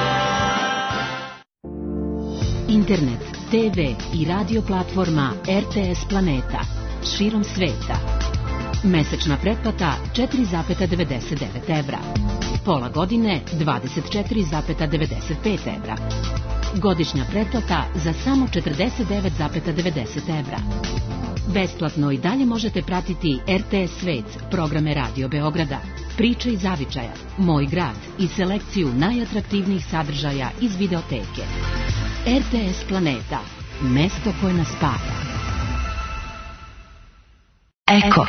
Internet, T V i radio platforma R T S Planeta širom sveta. Mesečna pretplata četiri zarez devedeset devet evra. Pola godine dvadeset četiri zarez devedeset pet evra. Godišnja pretplata za samo četrdeset devet zarez devedeset evra. Besplatno i dalje možete pratiti R T S Svet, programe Radio Beograda, Priče iz zavičaja, Moj grad i selekciju najatraktivnijih sadržaja iz videoteke. R T S Planeta, mesto koje nas spaja. Eko.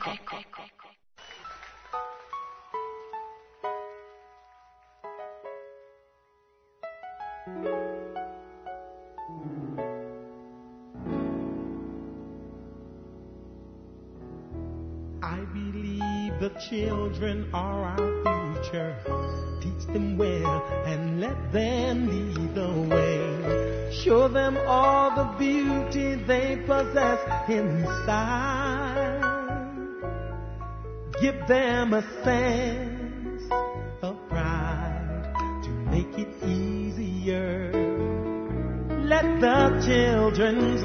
I believe the children are our future. Teach them well and let them lead the way. Show them all the beauty they possess inside. Give them a sense of pride to make it easier. Let the children's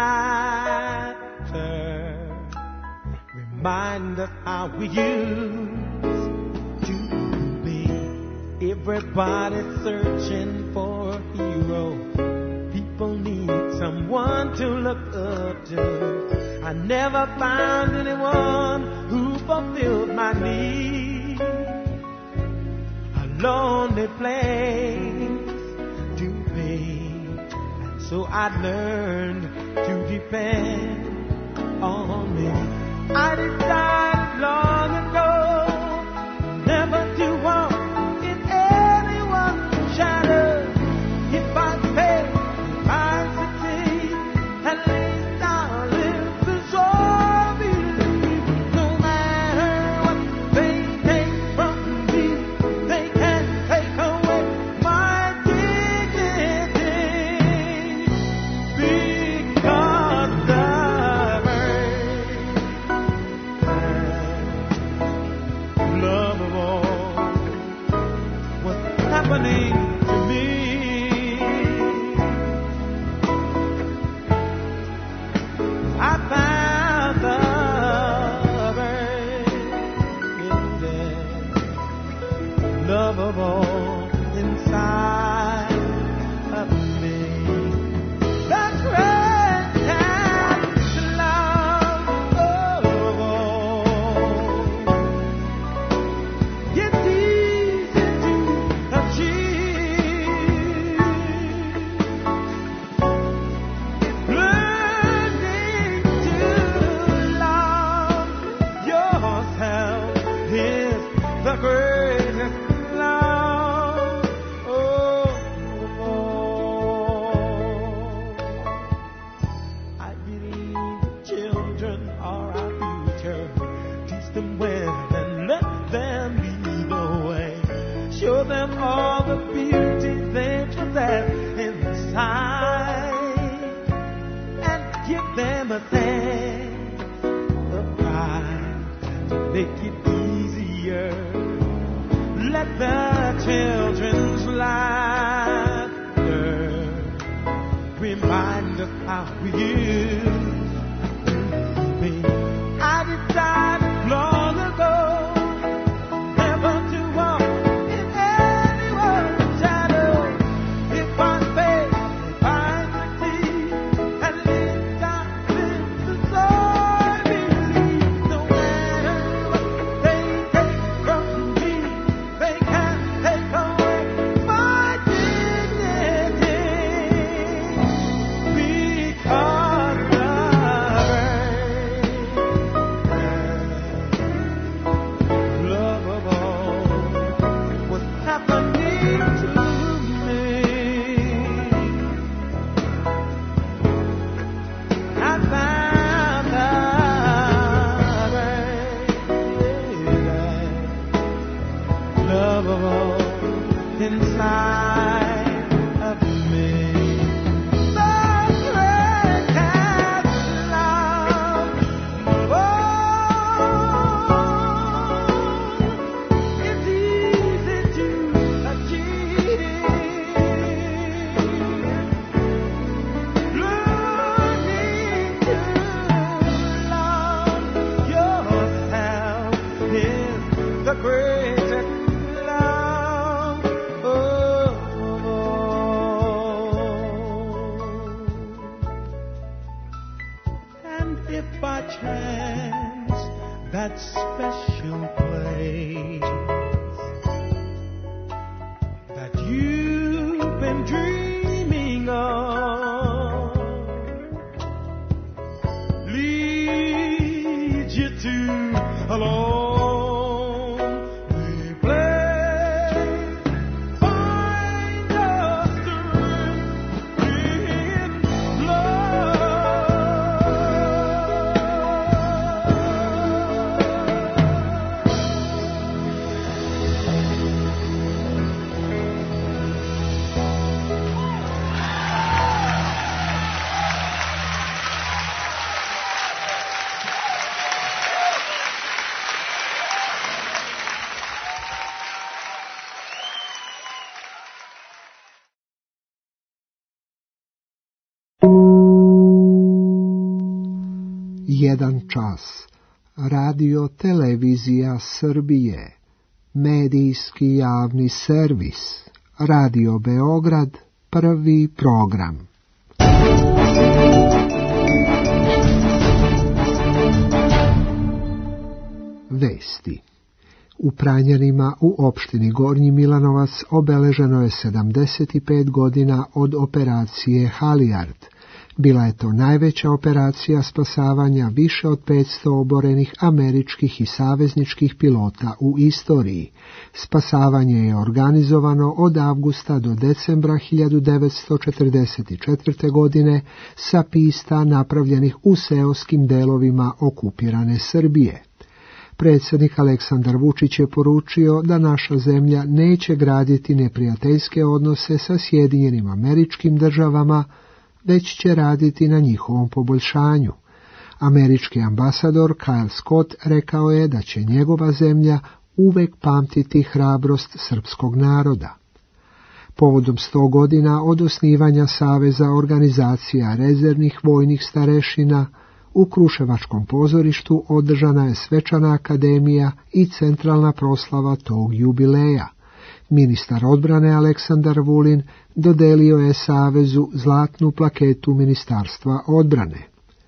laughter remind us how we used to be. Everybody's searching for a hero. People need someone to look up to. I never found anyone who fulfilled my need. A lonely place to be. And so I learned to depend on me. I decided long ago never to walk in anyone's shadow. If I fail, if I succeed, at least I'll live to show believe. No matter what they take from me, they can't take away my dignity. Because the love of all was happening to me. I found the burning love of all inside of me. That's right, the love of all. It's easy to achieve. Learning to love yourself is the greatest love of all. I believe children are our future. Teach them well and let them lead the way. Show them all the beauty they possess inside. And give them a sense of pride to make it easier. Let the children's laughter remind us how we used to be. I decided long ago never to walk in anyone's shadow. If I fail, if I succeed, at least I live to so I believe. No matter what they take from me, they can't take inside of me. The great has love. Oh, it's easy to achieve. Learning to love yourself is the greatest love of all. And if by chance that special place that you've been dreaming of leads you to a lonely place, find a strength in Jedan čas. Radio Televizija Srbije. Medijski javni servis. Radio Beograd. Prvi program. Vesti. U Pranjanima u opštini Gornji Milanovac obeleženo je sedamdeset pet godina od operacije Halijard. Bila je to najveća operacija spasavanja više od petsto oborenih američkih i savezničkih pilota u istoriji. Spasavanje je organizovano od avgusta do decembra hiljadu devetsto četrdeset četvrte. godine sa pista napravljenih u seoskim delovima okupirane Srbije. Predsjednik Aleksandar Vučić je poručio da naša zemlja neće graditi neprijateljske odnose sa Sjedinjenim Američkim Državama, već će raditi na njihovom poboljšanju. Američki ambasador Kyle Scott rekao je da će njegova zemlja uvek pamtiti hrabrost srpskog naroda. Povodom sto godina od osnivanja Saveza organizacija rezervnih vojnih starešina, u Kruševačkom pozorištu održana je svečana akademija i centralna proslava tog jubileja. Ministar odbrane Aleksandar Vulin dodelio je Savezu zlatnu plaketu Ministarstva odbrane.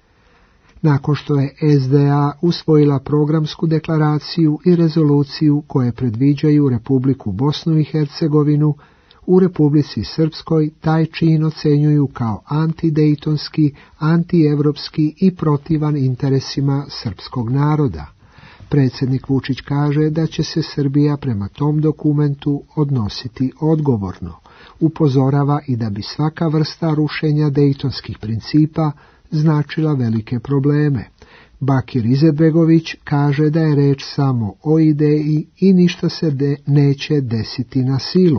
Nakon što je S D A usvojila programsku deklaraciju i rezoluciju koje predviđaju Republiku Bosnu i Hercegovinu, u Republici Srpskoj taj čin ocenjuju kao antidejtonski, antievropski i protivan interesima srpskog naroda. Predsjednik Vučić kaže da će se Srbija prema tom dokumentu odnositi odgovorno. Upozorava i da bi svaka vrsta rušenja dejtonskih principa značila velike probleme. Bakir Izetbegović kaže da je reč samo o ideji i ništa se de neće desiti na silu.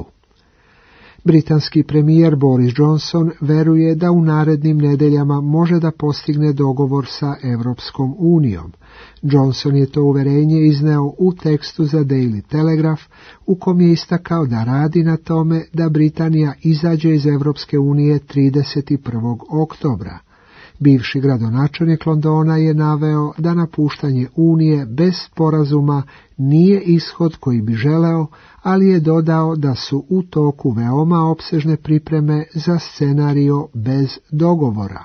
Britanski premijer Boris Johnson veruje da u narednim nedeljama može da postigne dogovor sa Europskom unijom. Johnson je to uverenje izneo u tekstu za Daily Telegraph, u kom je istakao da radi na tome da Britanija izađe iz Europske unije trideset prvog oktobra. Bivši gradonačelnik Londona je naveo da napuštanje Unije bez sporazuma nije ishod koji bi želeo, ali je dodao da su u toku veoma opsežne pripreme za scenario bez dogovora.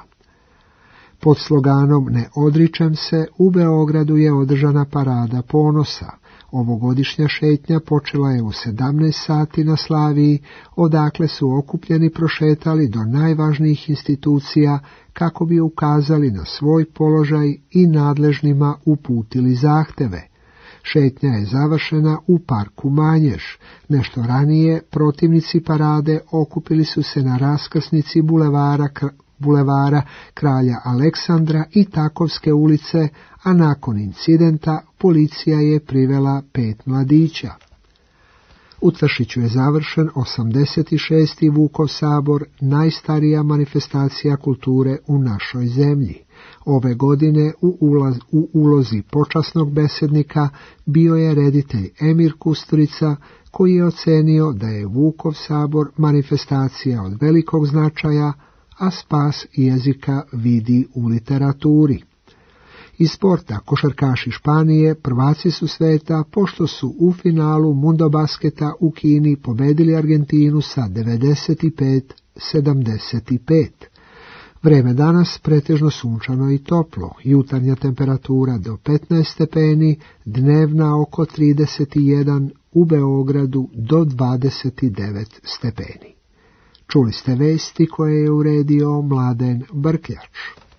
Pod sloganom Ne odričem se u Beogradu je održana parada ponosa. Ovogodišnja šetnja počela je u sedamnaest sati na Slaviji, odakle su okupljeni prošetali do najvažnijih institucija kako bi ukazali na svoj položaj i nadležnima uputili zahteve. Šetnja je završena u parku Manješ. Nešto ranije protivnici parade okupili su se na raskrsnici bulevara bulevara Kralja Aleksandra i Takovske ulice, a nakon incidenta policija je privela pet mladića. U Tršiću je završen osamdeset šesti. Vukov sabor, najstarija manifestacija kulture u našoj zemlji. Ove godine u, ulaz, u ulozi počasnog besednika bio je reditelj Emir Kusturica, koji je ocenio da je Vukov sabor manifestacija od velikog značaja, a spas jezika vidi u literaturi. Iz sporta košarkaši Španije prvaci su sveta pošto su u finalu Mundobasketa u Kini pobedili Argentinu sa devedeset pet sedamdeset pet. Vreme danas pretežno sunčano i toplo, jutarnja temperatura do petnaest stepeni, dnevna oko trideset jedan, u Beogradu do dvadeset devet stepeni. Čuli ste vesti koje je uredio Mladen Brkljač.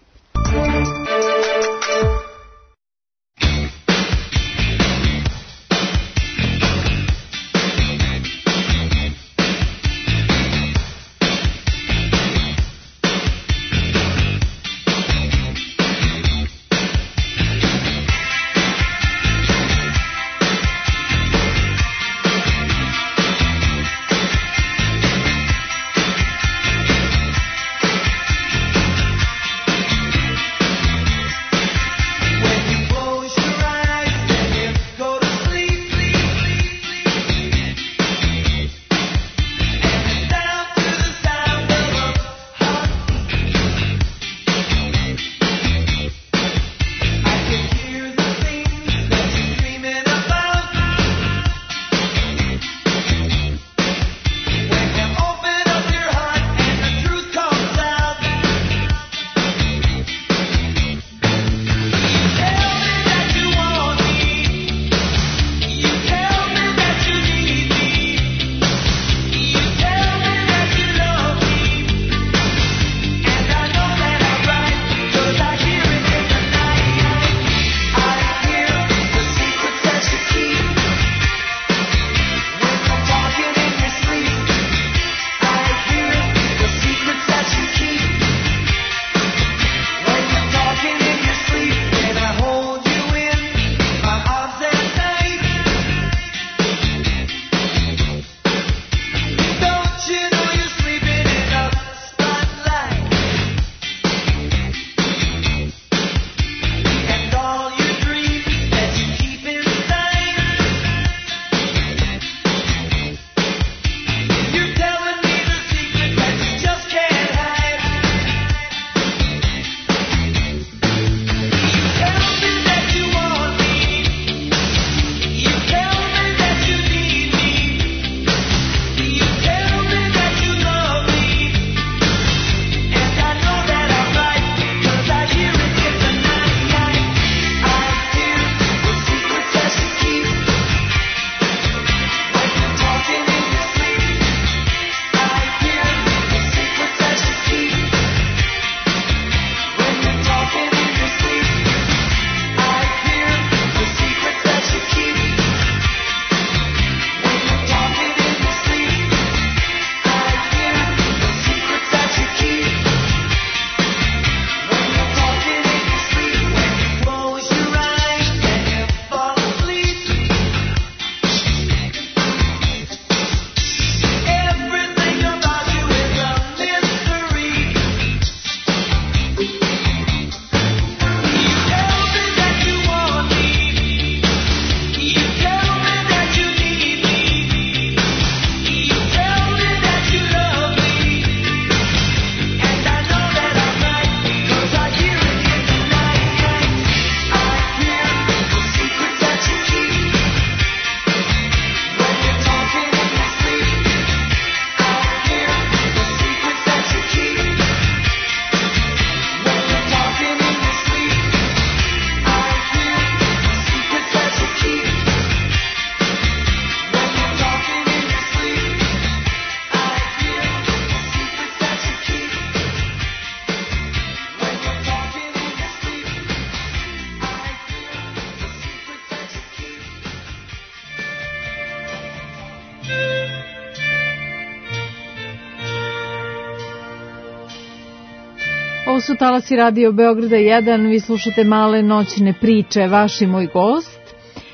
Ovo su talasi Radio Beograda jedan, vi slušate Male noćne priče, vaš i moj gost.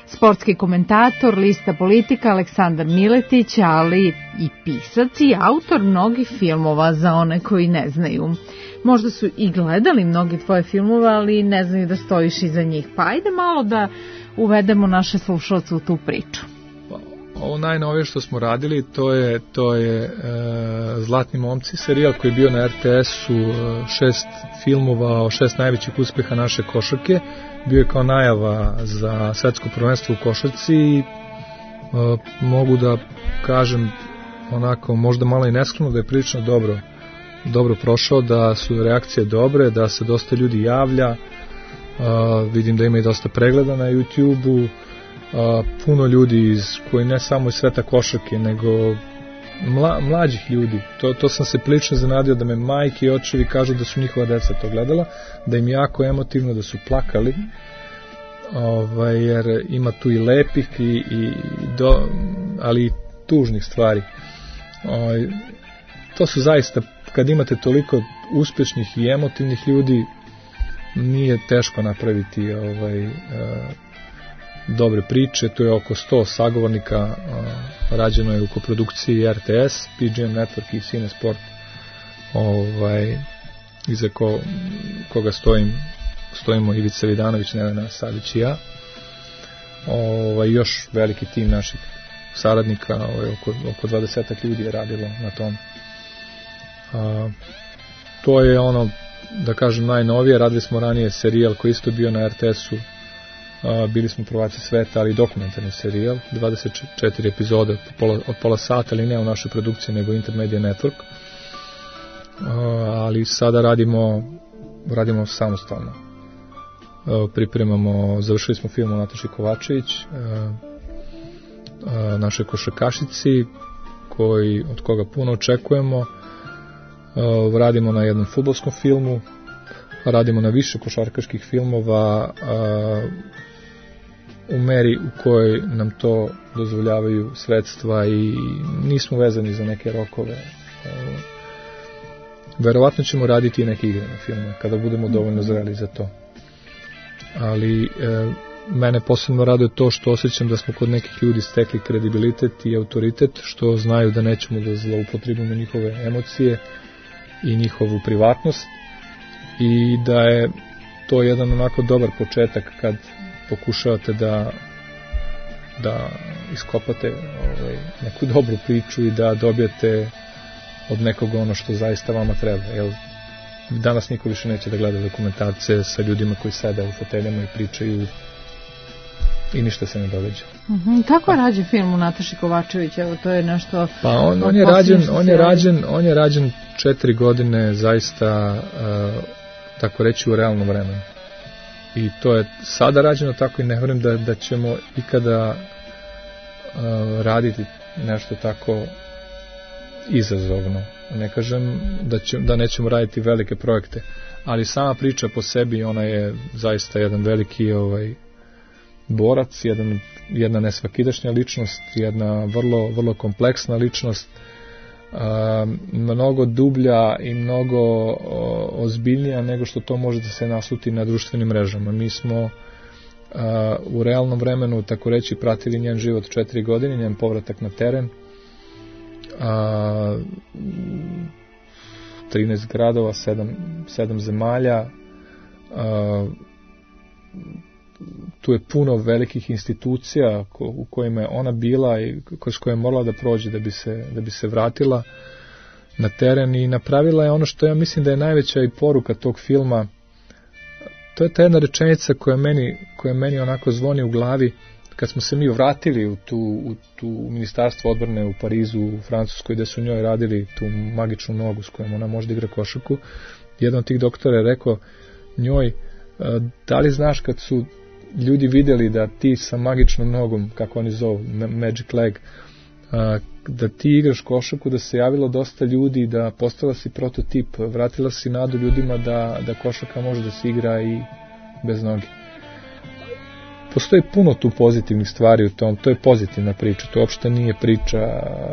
sportski komentator, lista Politika Aleksandar Miletić, ali i pisac i autor mnogih filmova za one koji ne znaju. Možda su i gledali mnogi tvoje filmove, ali ne znaju da stojiš iza njih. Pa ajde malo da uvedemo naše slušalce u tu priču. Ovo najnovije što smo radili, to je, to je e, Zlatni momci, serijal koji je bio na er te esu, šest filmova o šest najvećih uspeha naše košarke. Bio je kao najava za svetsko prvenstvo u košarci i e, mogu da kažem onako, možda malo i neskromno, da je prilično dobro, dobro prošao, da su reakcije dobre, da se dosta ljudi javlja, e, vidim da ima i dosta pregleda na YouTube-u. Uh, puno ljudi iz, koji ne samo iz sveta košarke, nego mla, mlađih ljudi. To, to sam se prilično zanadio da me majke i očevi kažu da su njihova deca to gledala, da im jako emotivno, da su plakali, ovaj, jer ima tu i lepih i, i do, ali i tužnih stvari. Ovaj, to su zaista, kad imate toliko uspešnih i emotivnih ljudi, nije teško napraviti ovaj, uh, dobre priče. To je oko sto sagovornika, uh, rađeno je u koprodukciji er te es, P G M Network i Cinesport, ovaj, iza ko, koga stojim, stojimo Ivica Vidanović, Nevena Savić i ja. Ovaj, još veliki tim naših saradnika, ovaj, oko, oko dvadesetak ljudi je radilo na tom. Uh, to je ono, da kažem, najnovije. Radili smo ranije serijal koji isto bio na er te esu, Uh, bili smo prvaci sveta, ali dokumentarni serijal, dvadeset četiri epizode od pola, od pola sata, ali ne u našoj produkciji, nego Intermedia Network. Uh, ali sada radimo radimo samostalno. Uh, pripremamo, završili smo film o Nataši Kovačević, uh, uh, našoj košarkašici, koji, od koga puno očekujemo. Uh, radimo na jednom fudbalskom filmu, radimo na više košarkaških filmova, uh, u meri u kojoj nam to dozvoljavaju sredstva i nismo vezani za neke rokove. Verovatno ćemo raditi i neke igrane filme kada budemo dovoljno zreli za to. Ali e, mene posebno raduje to što osjećam da smo kod nekih ljudi stekli kredibilitet i autoritet, što znaju da nećemo da zloupotrebimo njihove emocije i njihovu privatnost, i da je to jedan onako dobar početak kad pokušavate da da iskopate ovaj, neku dobru priču i da dobijete od nekog ono što zaista vama treba. Jer danas niko više neće da gleda dokumentarce sa ljudima koji sede u foteljama i pričaju i ništa se ne događa. Mm-hmm. Kako je rađen film u Nataši Kovačević? Evo, to je nešto... Pa on, on je rađen, on je rađen, on je rađen četiri godine zaista, uh, tako reći, u realnom vremenu. I to je sada rađeno tako i ne vjerujem da, da ćemo ikada uh, raditi nešto tako izazovno. Ne kažem da, će, da nećemo raditi velike projekte, ali sama priča po sebi, ona je zaista jedan veliki ovaj, borac, jedan, jedna nesvakidašnja ličnost, jedna vrlo, vrlo kompleksna ličnost, uh, mnogo dublja i mnogo uh, ozbiljnija nego što to može da se nasluti na društvenim mrežama. Mi smo uh, u realnom vremenu, tako reći, pratili njen život četiri godine, njen povratak na teren, uh, trinaest gradova, sedam zemalja, uh, tu je puno velikih institucija u kojima je ona bila i kroz koje je morala da prođe da bi se, da bi se vratila na teren i napravila je ono što ja mislim da je najveća i poruka tog filma. To je ta jedna rečenica koja meni, koja meni onako zvoni u glavi kad smo se mi vratili u tu, u tu ministarstvo odbrane u Parizu, u Francuskoj, gde su njoj radili tu magičnu nogu s kojom ona može da igra košarku. Jedan od tih doktora je rekao njoj, da li znaš kad su ljudi vidjeli da ti sa magičnom nogom, kako oni zovu, magic leg, da ti igraš košarku, da se javilo dosta ljudi, da postala si prototip, vratila si nadu ljudima da, da košarka može da se igra i bez noge. Postoji puno tu pozitivnih stvari u tom, to je pozitivna priča, to uopšte nije priča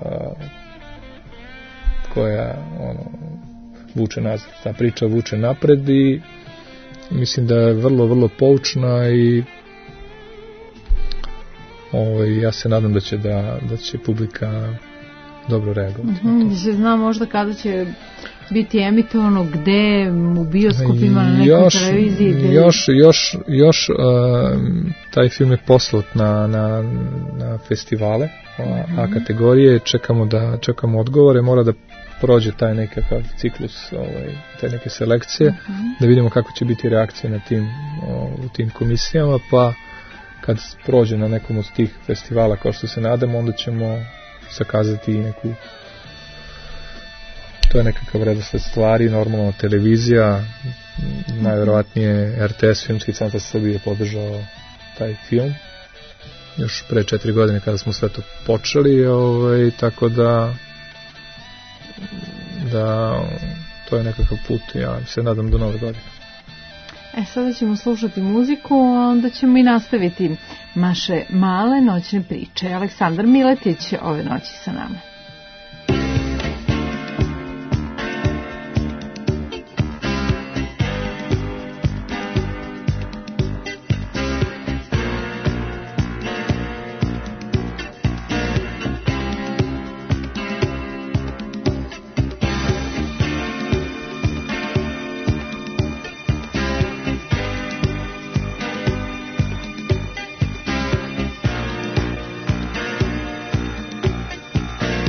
koja ono, vuče nazad, ta priča vuče napred i mislim da je vrlo, vrlo poučna i Ovaj, ja se nadam da će, da, da će publika dobro reagovati. Mm-hmm, da se zna možda kada će biti emitovano, gde, u bioskopima, na nekoj još, televiziji. Gde... Još, još, još uh, taj film je poslat na, na, na festivale, mm-hmm. A kategorije, čekamo, da, čekamo odgovore, mora da prođe taj nekakav ciklus, ovaj, te neke selekcije, mm-hmm. da vidimo kako će biti reakcije na tim, o, u tim komisijama, pa kad prođe na nekom od tih festivala kao što se nadamo, onda ćemo sakazati i neku, to je nekakav redosled stvari, normalno televizija, najverovatnije R T S, Filmski centar Srbije, podržao taj film još pre četiri godine kada smo sve to počeli, ovaj, tako da da to je nekakav put, ja se nadam do nove godine. E, sada ćemo slušati muziku, onda ćemo i nastaviti naše male noćne priče. Aleksandar Miletić ove noći sa nama. Thank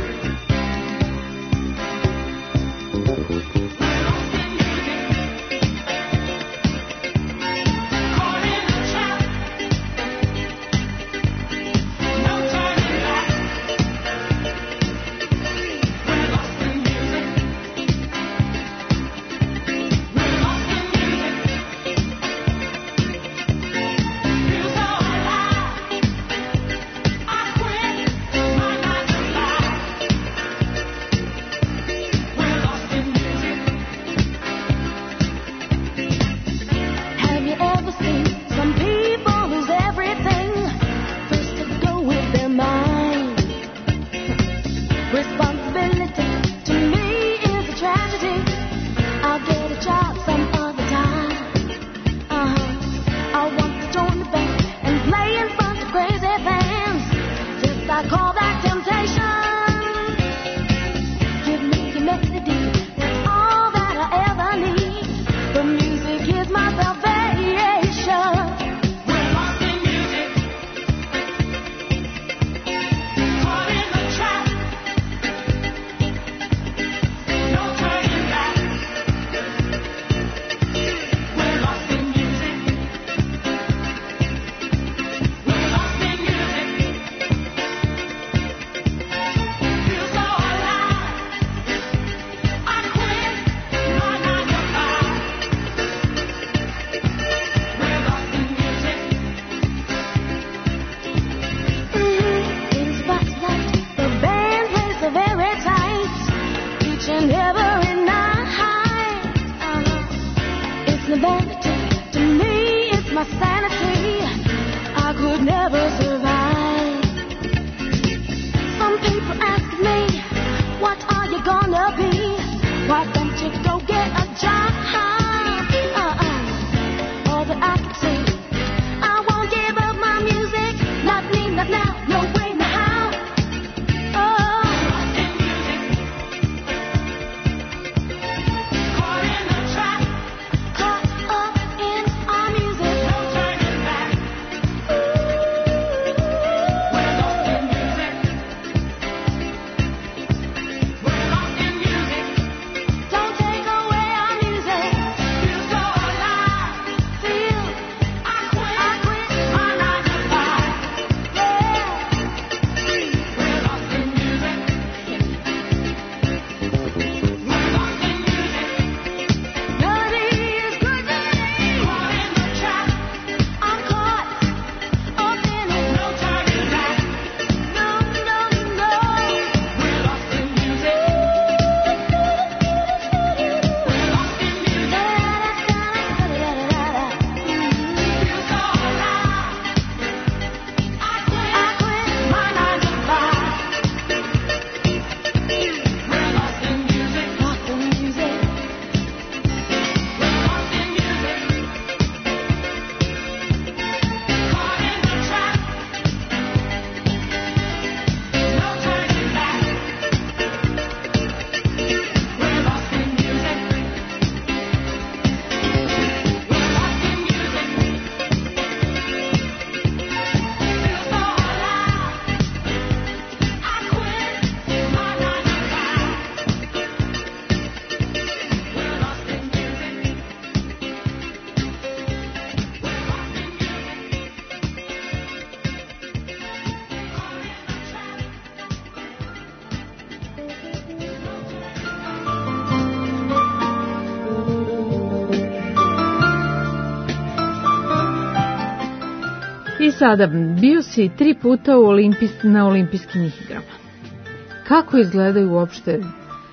sada, bio si tri puta u olimpijs, na olimpijskim igrama. Kako izgledaju uopšte e,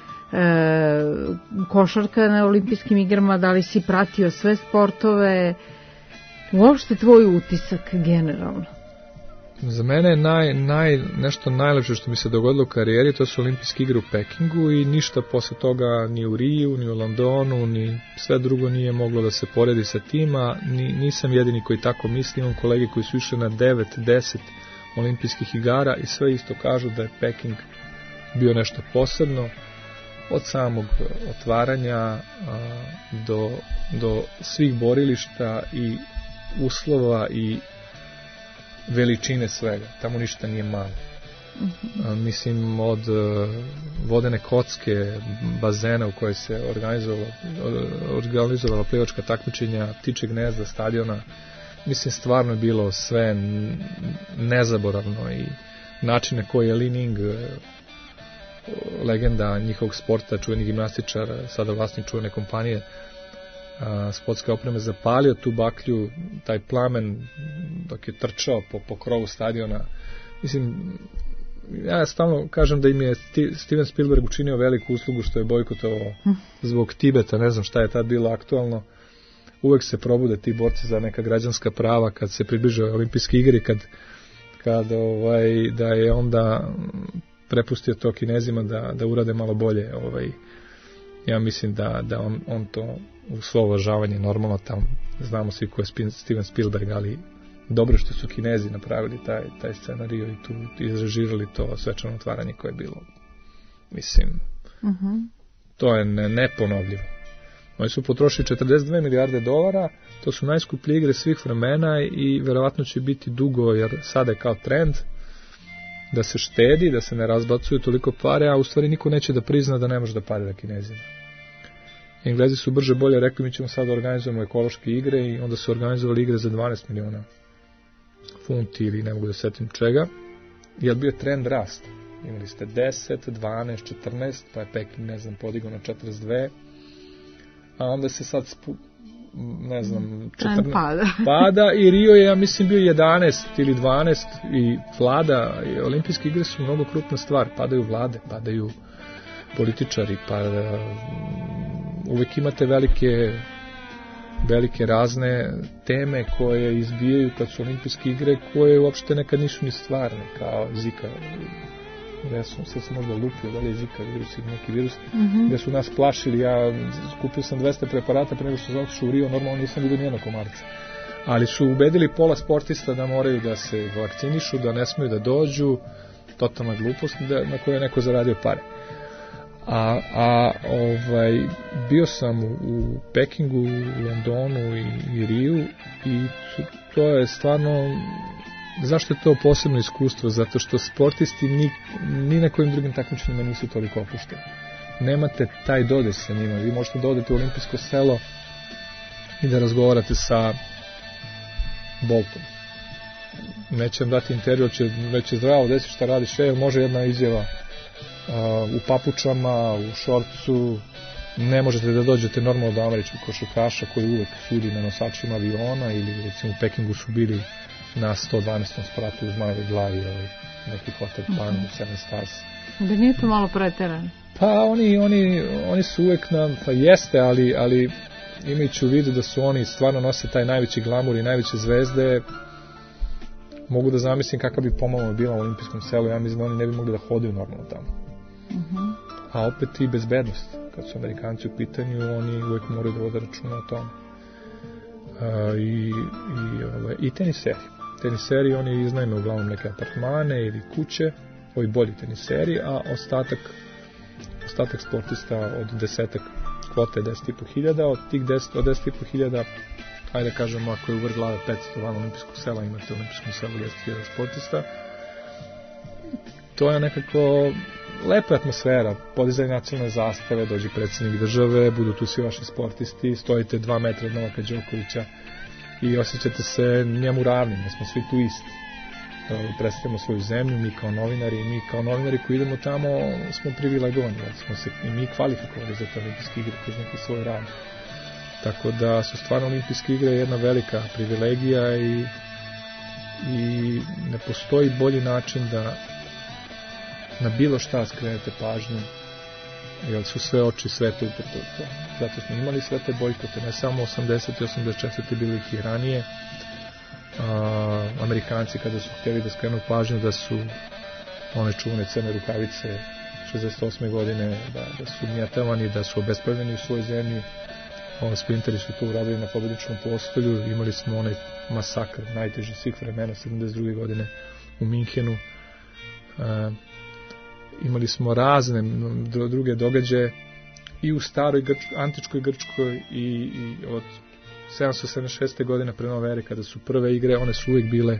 košarka na olimpijskim igrama? Da li si pratio sve sportove? Uopšte tvoj utisak generalno? Za mene je naj, naj, nešto najlepše što mi se dogodilo u karijeri, to su olimpijske igre u Pekingu i ništa posle toga ni u Riju, ni u Londonu, ni sve drugo nije moglo da se poredi sa tima. Ni, nisam jedini koji tako misli, imam kolege koji su išli na devet, deset olimpijskih igara i sve isto kažu da je Peking bio nešto posebno od samog otvaranja a, do, do svih borilišta i uslova i veličine svega. Tamo ništa nije malo. A, mislim, od uh, vodene kocke, bazena u kojoj se organizovala, organizovala plivačka takmičenja, ptičje gnezda, stadiona, mislim, stvarno je bilo sve nezaboravno i način na koji je Li Ning, legenda njihovog sporta, čuveni gimnastičar, sada vlasnik čuvene kompanije a, sportske opreme, zapalio tu baklju, taj plamen dok je trčao po, po krovu stadiona. Mislim, ja stalno kažem da im je Steven Spielberg učinio veliku uslugu što je bojkotovao zbog Tibeta, ne znam šta je tad bilo aktualno. Uvek se probude ti borci za neka građanska prava kad se približe olimpijske igre, kad, kad ovaj, da je onda prepustio to Kinezima da, da urade malo bolje. Ovaj, ja mislim da, da on, on to u svo uvažavanje normalno tamo, znamo svi ko je Steven Spielberg, ali dobro što su Kinezi napravili taj, taj scenarij i tu izrežirali to svečano otvaranje koje je bilo. Mislim, uh-huh. to je ne, neponovljivo. Oni su potrošili četrdeset dve milijarde dolara, to su najskuplje igre svih vremena i verovatno će biti dugo, jer sada je kao trend da se štedi, da se ne razbacuju toliko pare, a u stvari niko neće da prizna da ne može da parira Kinezima. Englezi su brže bolje rekli, mi ćemo sad organizujemo ekološke igre i onda su organizovali igre za dvanaest miliona funti ili ne mogu da setim čega, jer bio trend rasta. Imali ste deset, dvanaest, četrnaest, pa je Peking, ne znam, podigao na četrdeset dve, a onda se sad spu, ne znam, četrnaest pada. pada i Rio je, ja mislim, bio jedanaest ili dvanaest i vlada, i olimpijske igre su mnogo krupna stvar, padaju vlade, padaju političari, pa uvek imate velike velike razne teme koje izbijaju kad su olimpijske igre, koje uopšte nekad nisu ni stvarne, kao Zika, ja sam sad možda lupio, da li je Zika virus ili neki virus, mm-hmm. gde su nas plašili, ja skupio sam dvesta preparata pre nego što sam otišao u Rio, normalno nisam vidio nijednog komarca. Ali su ubedili pola sportista da moraju da se vakcinišu, da ne smiju da dođu, totalna glupost, da, na kojoj je neko zaradio pare. A, a ovaj, bio sam u, u Pekingu, u Londonu i, i Riju i to je stvarno, zašto je to posebno iskustvo? Zato što sportisti ni, ni na kojim drugim takmičenjima nisu toliko opušteni. Nemate taj dodir sa njima. Vi možete da odete u olimpijsko selo i da razgovarate sa Boltom. Neće vam dati intervju, će reći zdravo, desi šta radiš, e, može jedna izjava u papučama, u šorcu, ne možete da dođete normalno do američkog košarkaša koji uvek sudi na nosačima aviona ili recimo u Pekingu su bili na sto dvanaestom spratu u Zmajevoj glavi ovaj, neki hotel plan u mm-hmm. Seven Stars. Da nije to malo preterano? Pa oni, oni, oni su uvek nam, pa jeste, ali, ali imajući u vidu da su oni stvarno nose taj najveći glamur i najveće zvezde, mogu da zamislim kakav bi pomalo bila u olimpijskom selu, ja mislim da oni ne bi mogli da hodaju normalno tamo. Uh-huh. A opet i bezbednost, kad su Amerikanci u pitanju, oni uvijek moraju da vode računa o tom. Uh, i, i, ove, i teniseri. Teniseri, oni iznajme uglavnom neke apartmane ili kuće, ovi bolji teniseri, a ostatak, ostatak sportista od desetak kvote je deset i po hiljada, od tih deset, od deset i po hiljada, ajde kažemo, ako je u vrh glave petsto van olimpijskog sela, imate u olimpijskom selu deset hiljada sportista. To je nekako lepa atmosfera, podizanje nacionalne zastave, dođe predsjednik države, budu tu svi vaši sportisti, stojite dva metra od Novaka Đokovića i osjećate se njemu ravnim, da smo svi tu isti. Predstavljamo svoju zemlju, mi kao novinari, mi kao novinari koji idemo tamo smo privilegovani, jer smo se i mi kvalifikovali za te olimpijske igre kroz neki svoj rad. Tako da su stvarno olimpijske igre jedna velika privilegija i i ne postoji bolji način da na bilo šta skrenete pažnju, jer su sve oči sveta uprto to. Zato smo imali sve te bojkote, ne samo osamdeset i osamdeset četvrte bili ih i ranije. A, Amerikanci kada su htjeli da skrenu pažnju da su one čuvane crne rukavice šezdeset osme godine, da, da su gnjetavani, da su obespravljeni u svojoj zemlji. Ovo sprinteri su to uradili na pobedničkom postolju. Imali smo onaj masakr, najteži svih vremena, sedamdeset druge godine u Minhenu. A, imali smo razne druge događaje i u staroj Grč, antičkoj Grčkoj i, i od sedamsto sedamdeset šeste godine pre nove ere, kada su prve igre, one su uvijek bile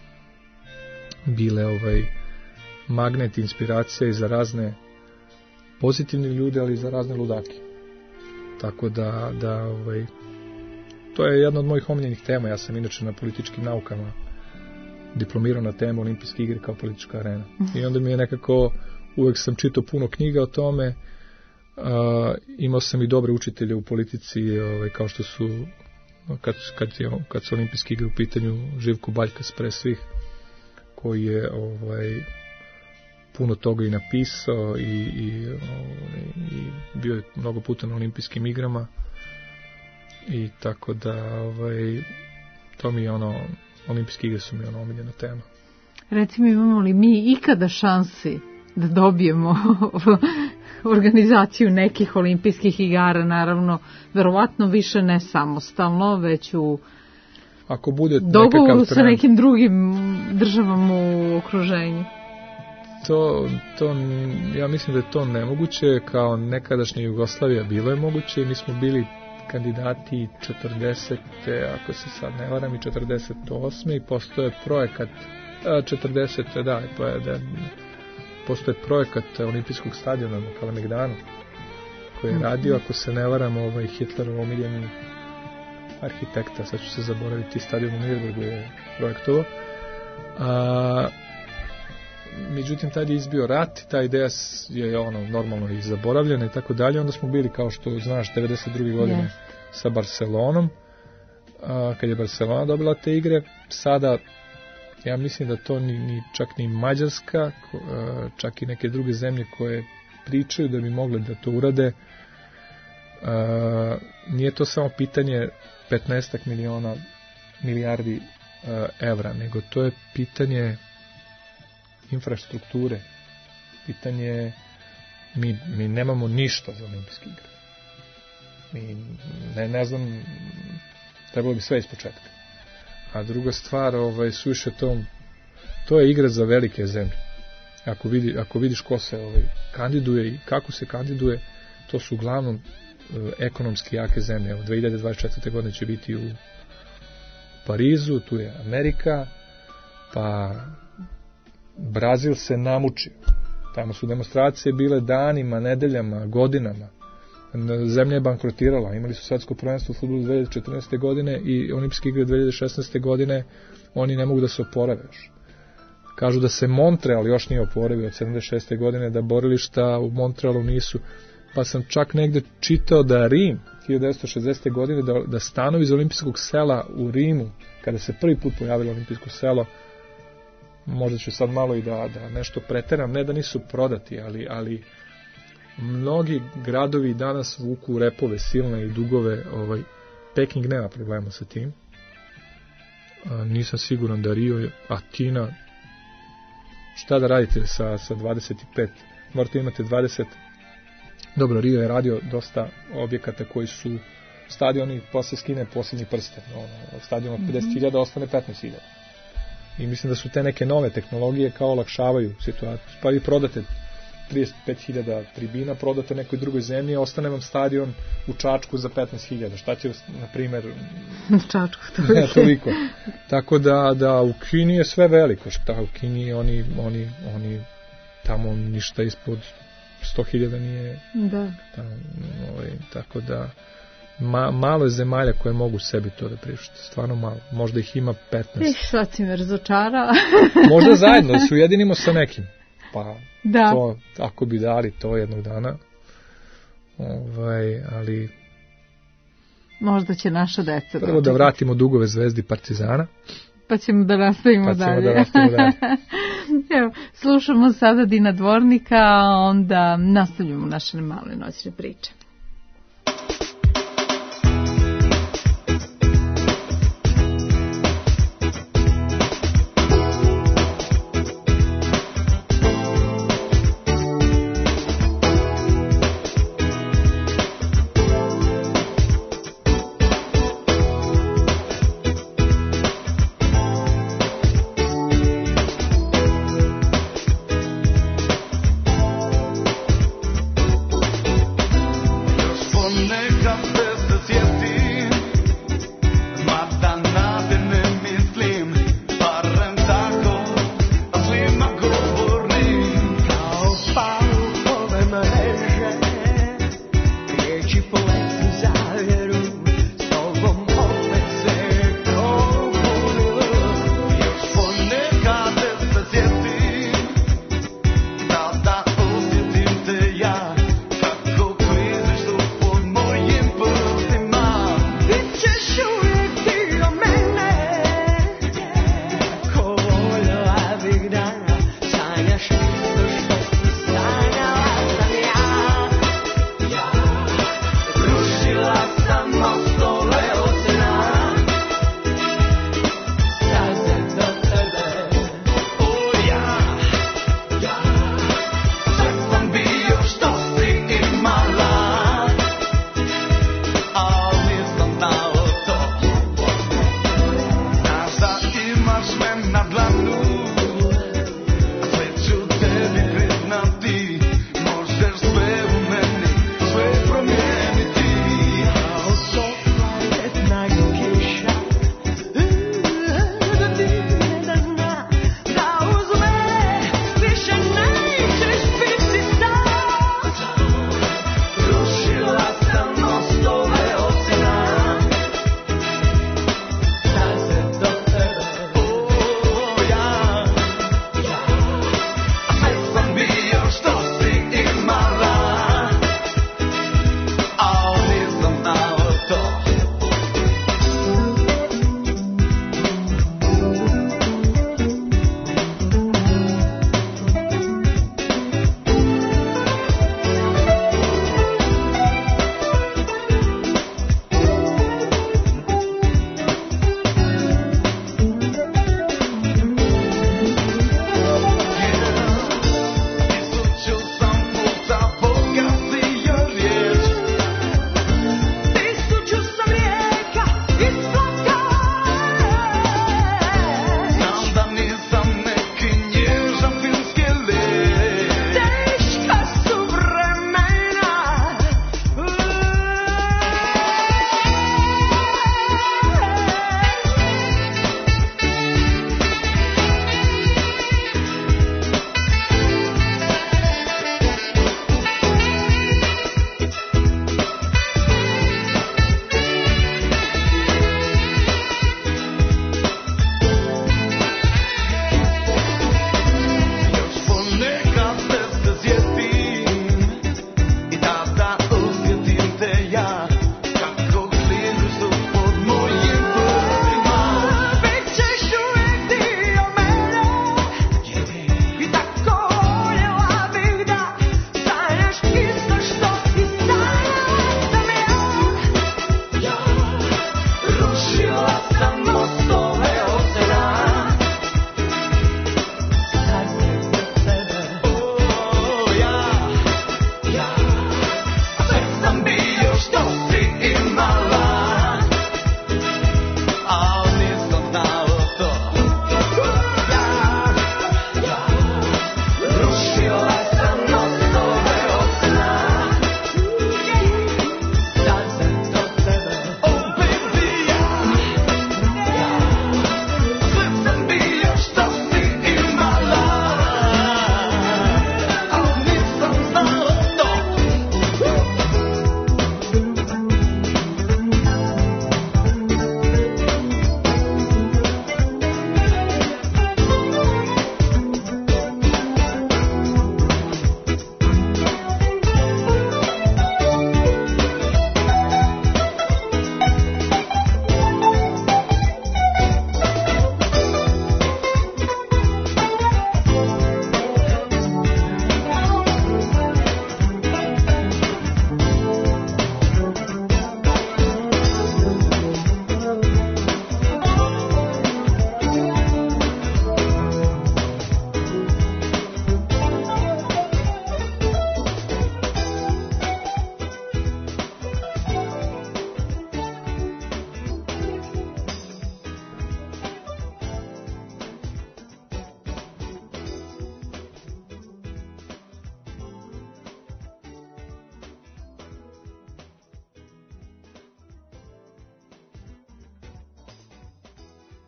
bile ovaj magnet, inspiracija i za razne pozitivne ljude, ali i za razne ludake. Tako da, da ovaj, to je jedna od mojih omiljenih tema. Ja sam inače na političkim naukama diplomirao na temu olimpijske igre kao politička arena. I onda mi je nekako, uvek sam čitao puno knjiga o tome. Uh, imao sam i dobre učitelje u politici, ovaj, kao što su kad, kad, je, kad su olimpijske igre u pitanju, Živko Baljkas pre svih, koji je ovaj, puno toga i napisao i, i, ovaj, i bio je mnogo puta na olimpijskim igrama, i tako da ovaj, to mi je ono, olimpijske igre su mi ono omiljena tema. Recimo, imamo li mi ikada šansi da dobijemo organizaciju nekih olimpijskih igara, naravno, verovatno više ne samostalno, već u Ako bude dogovoru sa nekim drugim državama u okruženju? To, to, ja mislim da je to nemoguće. Kao nekadašnja Jugoslavija bilo je moguće. Mi smo bili kandidati četrdesete, ako se sad ne varam, i četrdeset osme i postoje projekat četrdesete, da, da postoje projekat olimpijskog stadiona na Kalemegdanu koji je radio, ako se ne varam, ovaj Hitlerov omiljeni arhitekta, sad ću se zaboraviti, stadion u Nürnbergu je projektovao. A, međutim, tad je izbio rat, ta ideja je ono normalno i zaboravljena i tako dalje. Onda smo bili, kao što znaš, devedeset druge godine yes. sa Barcelonom, a, kad je Barcelona dobila te igre. Sada ja mislim da to ni, ni čak ni Mađarska, čak i neke druge zemlje koje pričaju da bi mogle da to urade. Nije to samo pitanje petnaest miliona milijardi evra, nego to je pitanje infrastrukture, pitanje mi, mi nemamo ništa za olimpijske igre. Mi ne, ne znam, trebalo bi sve iz početka. A druga stvar, ovaj, suviše to, to je igra za velike zemlje. Ako, vidi, ako vidiš ko se ovaj, kandiduje i kako se kandiduje, to su uglavnom eh, ekonomski jake zemlje. Evo, dve hiljade dvadeset četvrte godine će biti u Parizu, tu je Amerika, pa Brazil se namučio. Tamo su demonstracije bile danima, nedeljama, godinama. Zemlja je bankrotirala, imali su svetsko prvenstvo u fudbalu dve hiljade četrnaeste. godine i olimpijske igre dve hiljade šesnaeste. godine, oni ne mogu da se oporave još. Kažu da se Montreal još nije oporavio od sedamdeset šeste. godine, da borilišta u Montrealu nisu, pa sam čak negde čitao da Rim hiljadu devetsto šezdesete. godine, da, da stanovi iz olimpijskog sela u Rimu, kada se prvi put pojavilo olimpijsko selo, možda ću sad malo i da, da nešto preteram, ne da nisu prodati, ali, ali mnogi gradovi danas vuku repove silne i dugove. Ovaj, Peking nema problema sa tim. A, nisam siguran da Rio, Atina, šta da radite sa, sa dvadeset pet, morate imate dvadeset. Dobro, Rio je radio dosta objekata koji su stadioni, pa se skine posljednji prsten, ono, stadion od pedeset hiljada ostane petnaest hiljada. I mislim da su te neke nove tehnologije kao olakšavaju situaciju. Pa vi prodate trideset pet hiljada tribina, prodate nekoj drugoj zemlji, ostane vam stadion u Čačku za petnaest hiljada. Šta će, na primjer, Čačku, ne, toliko. Tako da, da u Kini je sve veliko. Šta u Kini, oni, oni, oni tamo ništa ispod sto hiljada nije. Da. Tamo, ovaj, tako da ma, malo je zemalja koje mogu sebi to da priušte. Stvarno malo. Možda ih ima petnaest. I sad si me razočarao. Možda zajedno, da se ujedinimo sa nekim. Pa da. To, ako bi dali to jednog dana, ovaj, ali možda će naša deca prvo da vratimo dugove Zvezdi Partizana. pa ćemo da nastavimo pa ćemo dalje. Da nastavimo dalje. Evo, slušamo sada Dina Dvornika, a onda nastavljamo naše male noćne priče. Thank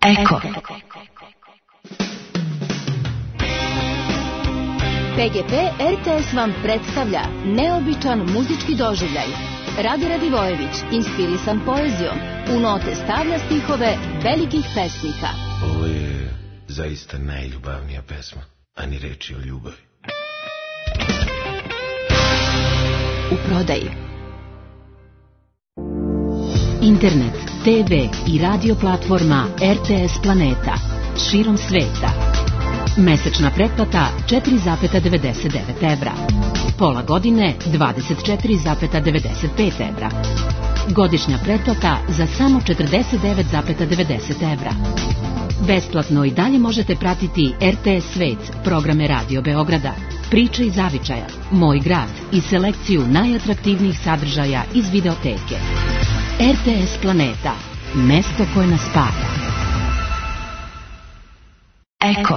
Eko. P G P R T S vam predstavlja neobičan muzički doživljaj. Rade Radivojević, inspirisan poezijom, u note stavlja stihove velikih pesnika. Ovo je zaista najljubavnija pesma, a ni reči o ljubavi. U prodaji. Internet, te ve i radio platforma R T S Planeta širom sveta. Mesečna pretplata četiri zarez devedeset devet evra. Pola godine dvadeset četiri zarez devedeset pet evra. Godišnja pretplata za samo četrdeset devet zarez devedeset evra. Besplatno i dalje možete pratiti R T S Svet, programe Radio Beograda, Priče iz zavičaja, Moj grad i selekciju najatraktivnijih sadržaja iz videoteke. R T S Planeta, mesto koje nas spaja. Eko.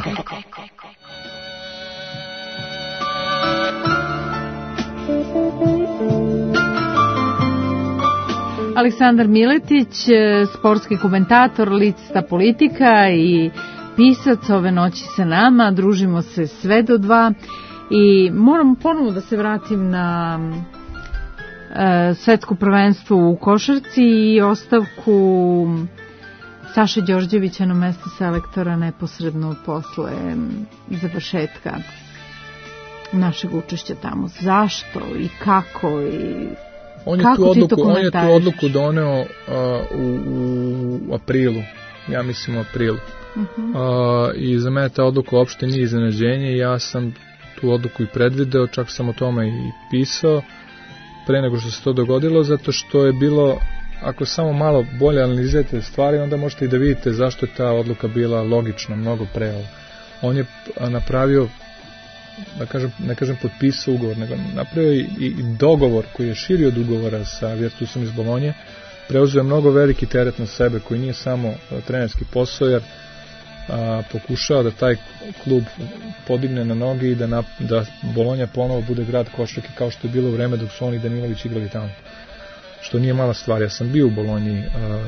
Aleksandar Miletić, sportski komentator, lista Politika i pisac ove noći sa nama. Družimo se sve do dva i moram ponovo da se vratim na e, svetsko prvenstvo u košarci i ostavku Saše Đorđevića na mesto selektora neposredno posle završetka našeg učešća tamo. Zašto i kako i on je kako tu ti odluku, to on je tu komentariš? odluku doneo uh, u, u aprilu, ja mislim u aprilu. Uh-huh. Uh, I za mene ta odluka uopšte nije iznenađenje, ja sam tu odluku i predvideo, čak sam o tome i pisao pre nego što se to dogodilo, zato što je bilo, ako samo malo bolje analizirate stvari, onda možete i da vidite zašto je ta odluka bila logična mnogo pre. On je napravio, da kažem, ne kažem potpisao ugovor, nego napravio i, i dogovor koji je širi od ugovora sa Virtusom iz Bolonje, preuzeo mnogo veliki teret na sebe koji nije samo trenerski posao, jer a, pokušao da taj klub podigne na noge i da, na, da Bolonja ponovo bude grad košarke kao što je bilo u vreme dok su oni Danilović igrali tamo. Što nije mala stvar. Ja sam bio u Bolonji a,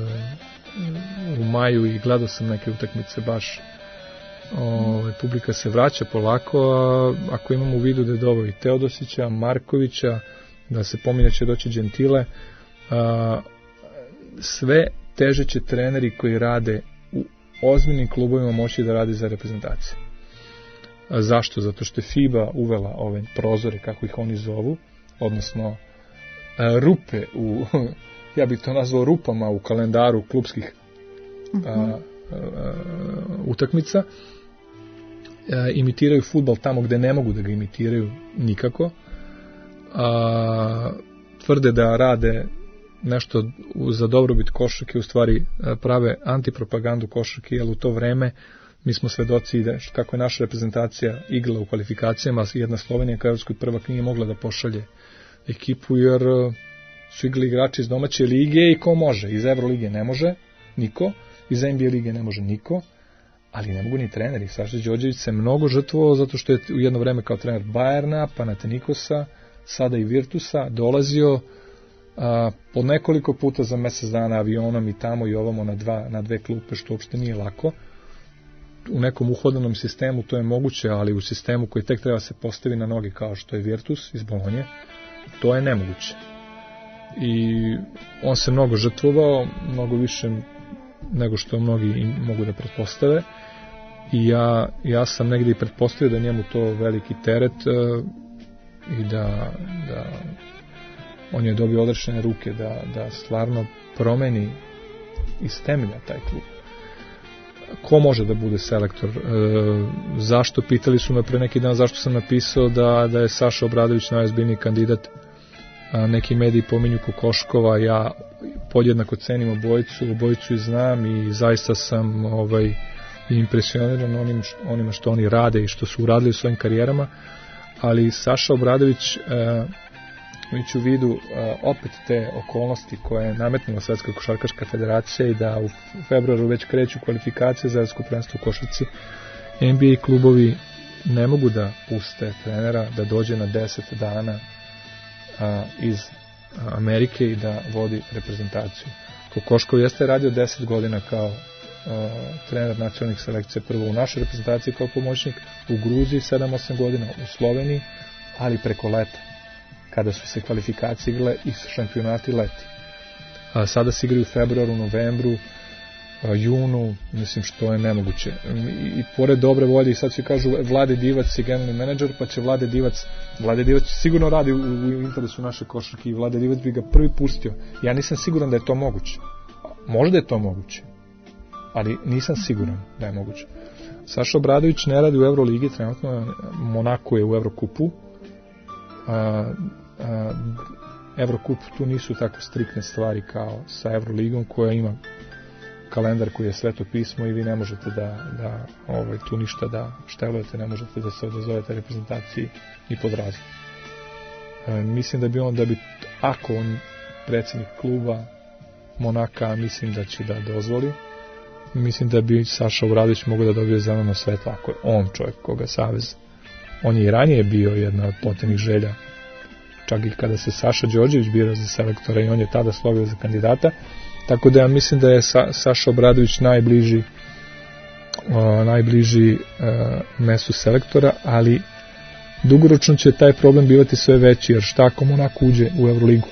u maju i gledao sam neke utakmice baš. O, publika se vraća polako, a ako imamo u vidu da je dovoljno i Teodosića, Markovića, da se pominje će doći Gentile, a, sve teže će treneri koji rade u ozbiljnim klubovima moći da radi za reprezentaciju. A zašto? Zato što je FIBA uvela ove prozore, kako ih oni zovu, odnosno a, rupe u, ja bih to nazvao rupama u kalendaru klubskih a, a, a, utakmica. A, imitiraju fudbal tamo gde ne mogu da ga imitiraju nikako. A, tvrde da rade nešto za dobrobit košarke, u stvari prave antipropagandu košarke, jer u to vreme mi smo svedoci da kako je naša reprezentacija igrala u kvalifikacijama, jedna Slovenija kao evropski prvak nije mogla da pošalje ekipu, jer su igrali igrači iz domaće lige i ko može, iz Evrolige ne može niko, iz N B A lige ne može niko, ali ne mogu ni treneri. Saša Đorđević se mnogo žrtvovao zato što je u jedno vreme kao trener Bajerna, Panathinaikosa, sada i Virtusa dolazio a, po nekoliko puta za mesec dana avionom i tamo i ovamo na, dva, na dve klupe, što uopšte nije lako. U nekom uhodanom sistemu to je moguće, ali u sistemu koji tek treba se postavi na noge kao što je Virtus iz Bolonje, to je nemoguće. I on se mnogo žrtvovao, mnogo više nego što mnogi mogu da pretpostave, i ja, ja sam negdje i pretpostavio da njemu to veliki teret uh, i da, da on je dobio odrešene ruke da, da stvarno promeni iz temelja taj klub. Ko može da bude selektor? E, zašto? Pitali su me pre neki dan zašto sam napisao da, da je Saša Obradović najozbiljniji kandidat. A, neki mediji pominju Kokoškova, ja podjednako cenim obojicu, obojicu i znam i zaista sam ovaj, impresioniran onim, onima što oni rade i što su uradili u svojim karijerama, ali Saša Obradović e, imajući u vidu e, opet te okolnosti koje je nametnula Svetska košarkaška federacija i da u februaru već kreću kvalifikacije za evropsko prvenstvo u košarci, N B A klubovi ne mogu da puste trenera da dođe na deset dana a, iz Amerike i da vodi reprezentaciju. Kokoškov jeste radio deset godina kao trener nacionalnih selekcija, prvo u našoj reprezentaciji kao pomoćnik, u Gruziji sedam osam godina, u Sloveniji, ali preko leta, kada su se kvalifikacije igrale i šampionati leti. A sada se igraju u februaru, novembru, junu, mislim što je nemoguće. I, i pored dobre volje, i sad se kažu Vlade Divac je generalni menadžer, pa će Vlade Divac, Vlade Divac sigurno radi u, u interesu naše košarke i Vlade Divac bi ga prvi pustio. Ja nisam siguran da je to moguće. Možda je to moguće, ali nisam siguran da je moguće. Saša Obradović ne radi u Euroligi, trenutno Monako je u Evrokupu. A, a, Evrokup, tu nisu tako striktne stvari kao sa Evroligom koja ima kalendar koji je sveto pismo i vi ne možete da, da ovaj, tu ništa da štelujete, ne možete da se odazovete reprezentaciji ni pod razlog. E, mislim da bi on, da bi, ako on predsjednik kluba Monaka, mislim da će da dozvoli, mislim da bi Saša Obradović mogao da dobije zeleno svetlo, ako je on čovjek koga savez. On je i ranije bio jedna od potenih želja, čak i kada se Saša Đorđević birao za selektora i on je tada slovio za kandidata. Tako da ja mislim da je Sa, Saša Obradović najbliži o, najbliži e, mestu selektora, ali dugoročno će taj problem bivati sve veći, jer šta ako Monako uđe u Euroligu,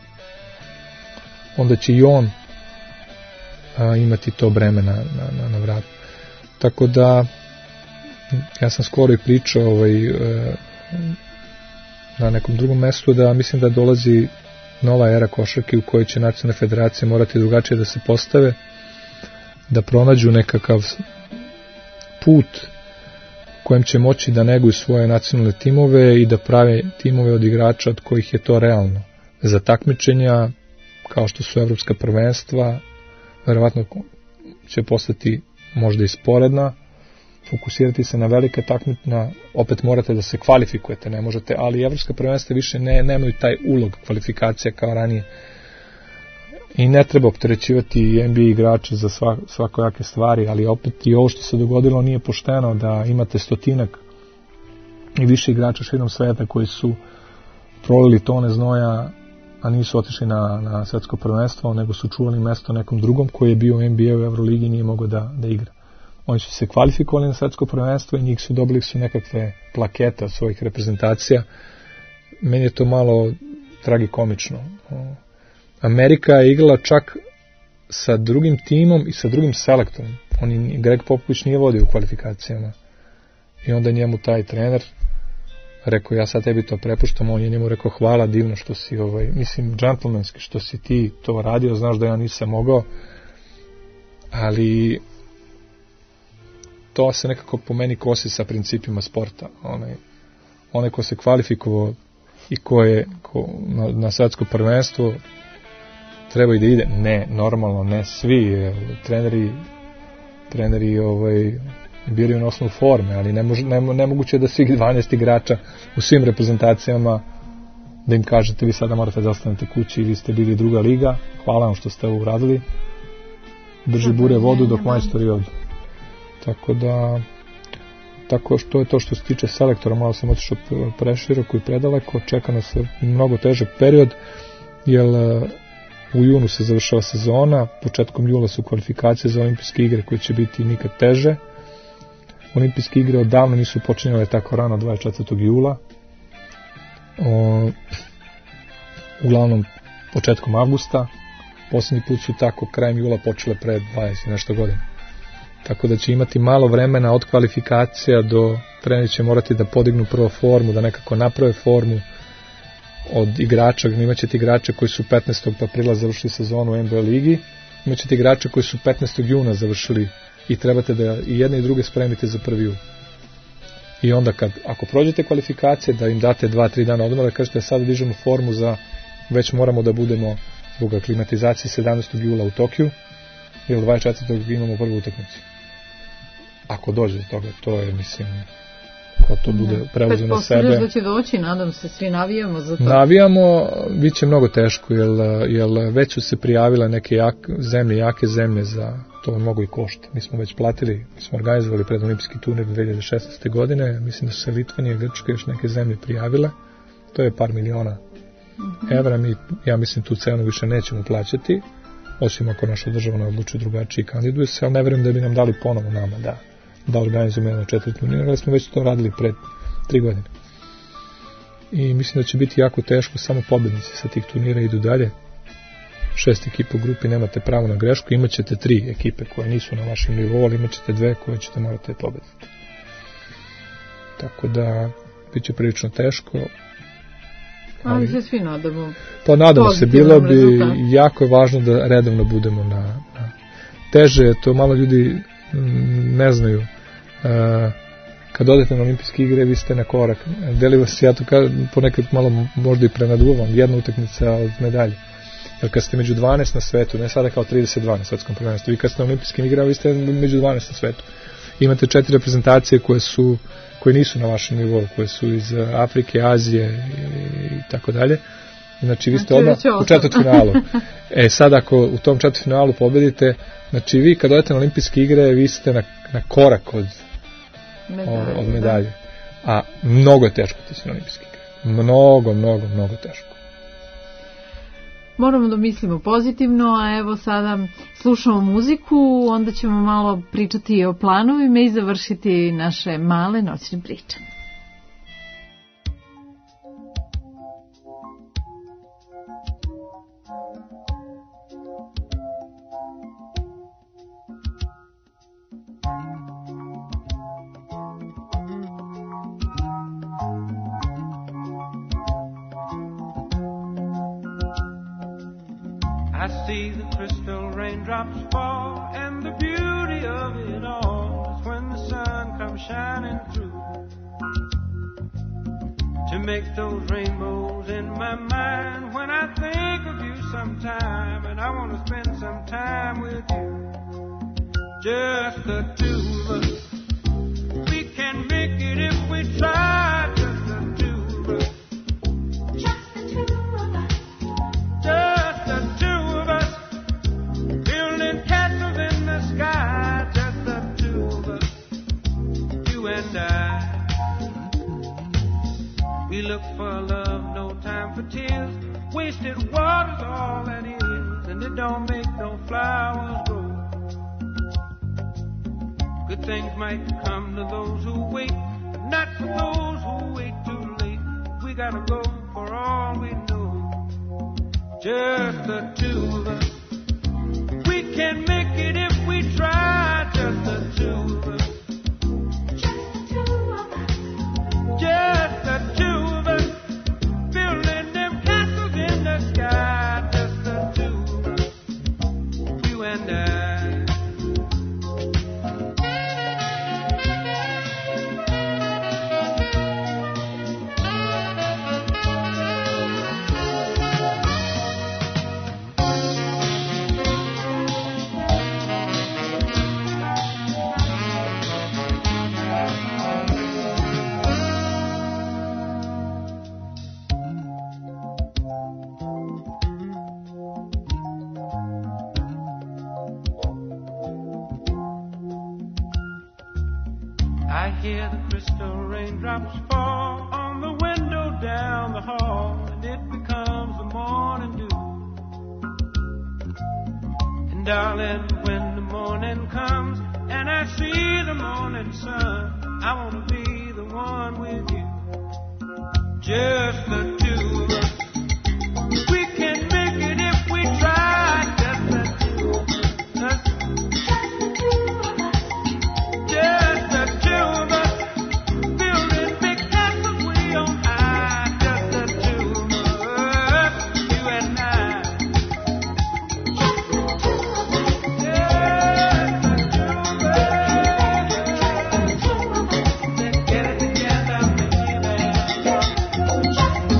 onda će i on a, imati to breme na, na, na, na vratu. Tako da ja sam skoro i pričao ovaj, e, na nekom drugom mestu da mislim da dolazi nova era košarke u kojoj će nacionalne federacije morati drugačije da se postave, da pronađu nekakav put kojem će moći da neguju svoje nacionalne timove i da prave timove od igrača od kojih je to realno. Za takmičenja, kao što su evropska prvenstva, verovatno će postati možda i sporedna, fokusirati se na velike takmičenja, opet morate da se kvalifikujete, ne možete, ali evropska prvenstva više ne, nemaju taj ulog kvalifikacija kao ranije. I ne treba opterećivati N B A igrače za sva, svakojake stvari, ali opet i ovo što se dogodilo nije pošteno da imate stotinak i više igrača širom sveta koji su prolili tone znoja, a nisu otišli na, na svetsko prvenstvo, nego su čuvali mesto nekom drugom koji je bio u N B A u Euroligi i nije mogao da, da igra. Oni su se kvalifikovali na svetsko prvenstvo i njih su dobili su nekakve plakete od svojih reprezentacija. Meni je to malo tragikomično. Amerika je igrala čak sa drugim timom i sa drugim selektorom. Oni, Greg Popović nije vodio u kvalifikacijama. I onda njemu taj trener rekao, ja sad tebi to prepuštam, on je njemu rekao, hvala, divno što si, ovaj, mislim, džentlmenski što si ti to radio, znaš da ja nisam mogao, ali to se nekako po meni kosi sa principima sporta. Onaj, onaj ko se kvalifikovao i ko je ko, na, na svetsko prvenstvo treba i da ide. Ne, normalno, ne svi. Treneri, treneri ovaj, biraju na osnovu forme, ali ne mož, ne, nemoguće da svih dvanaest igrača u svim reprezentacijama da im kažete vi sada morate da ostanete kući i vi ste bili druga liga, hvala vam što ste ovo uradili, drži bure vodu dok majstori ovdje. Tako da, tako što je to što se tiče selektora, malo sam otišao preširoko i predaleko, čeka nas mnogo težak period, jer u junu se završava sezona, početkom jula su kvalifikacije za olimpijske igre koje će biti nikad teže. Olimpijske igre odavno nisu počinjale tako rano, dvadeset četvrtog jula. O, uglavnom početkom avgusta, posljednji put su tako krajem jula počele pre dvadeset i nešto godina. Tako da će imati malo vremena od kvalifikacija do treneri će morati da podignu prvo formu, da nekako naprave formu od igrača, imaćete igrače koji su petnaestog aprila završili sezonu u N B A ligi, imaćete igrače koji su petnaestog juna završili i trebate da i jedne i druge spremite za prvi jul. I onda kad, ako prođete kvalifikacije, da im date dva tri dana odmora, da kažete sada dižemo formu za, već moramo da budemo zbog aklimatizacije sedamnaestog jula u Tokiju, ili dvadeset četvrtog imamo prvu utakmicu. Ako dođe do toga, to je, mislim, ko to bude preuzeo na sebe. Pretpostavljaš da će doći, nadam se, svi navijamo za to. Navijamo, bit će mnogo teško, jer, jer već su se prijavile neke jak, zemlje, jake zemlje za to, mnogo i košta. Mi smo već platili, mi smo organizovali predolimpijski turnir dve hiljade šesnaeste. godine, mislim da su se Litvanija, Grčka i još neke zemlje prijavile, to je par miliona mm-hmm. evra, mi, ja mislim tu cenu više nećemo plaćati, osim ako naša država ne odluči drugačije, kandiduje se, ali ne verujem da bi nam dali ponovo nama da, da organizujemo jedno četiri turnira, ali smo već to radili pred tri godine. I mislim da će biti jako teško, samo pobednici sa tih turnira idu dalje. Šest ekipa u grupi, nemate pravo na grešku, imat ćete tri ekipe koje nisu na vašem nivou, ali imat ćete dve koje ćete morati pobediti. Tako da, bit će prilično teško. Ali, ali se svi nadamo. Pa nadamo se, bilo bi, rezultat. Jako je važno da redovno budemo na, na teže, to malo ljudi m, ne znaju. Uh, kad odete na olimpijske igre, vi ste na korak. Deli vas, ja to kažem, ponekad malo možda i prenaduvam, jedna utakmica od medalje. Jer kad ste među dvanaest na svetu, ne sada kao trideset dva na svetskom prvenstvu, vi kad ste na olimpijskim igrama, vi ste među dvanaest na svetu. Imate četiri reprezentacije koje su koje nisu na vašem nivou, koje su iz Afrike, Azije i tako dalje. Znači vi ste odmah u četvrtfinalu. E sad ako u tom četvrtfinalu pobedite, znači vi kad odete na olimpijske igre, vi ste na, na korak od medalje, od medalje. A mnogo je teško ti se na olimpijske igre. Mnogo, mnogo, mnogo teško. Moramo da mislimo pozitivno, a evo sada slušamo muziku, onda ćemo malo pričati o planovima i završiti naše male noćne priče. I see the crystal raindrops fall, and the beauty of it all is when the sun comes shining through to make those rainbows in my mind. When I think of you sometime, and I want to spend some time with you, just the two of us. We can make it if we try, just the two of us. Just the two of us. Just the two. Sky, just the two of us, you and I. We look for love, no time for tears. Wasted water's all that is, and it don't make no flowers grow. Good things might come to those who wait, but not for those who wait too late. We gotta go for all we know, just the two of us. We can make it if we try, just the two of us. Just the two of us. Just the two of us. Building them castles in the sky, just the two of us. You and I. I hear the crystal raindrops fall on the window down the hall, and it becomes the morning dew. And darling, when the morning comes and I see the morning sun, I want to be the one with you, just the two of us. We can make it if we try, just the two of us. Just the two of us. Just the two of us. Building big castles way on high, just the two of us, you and I. Just the two of us. Just the two of us. Let's get it together, baby. Just the two of us.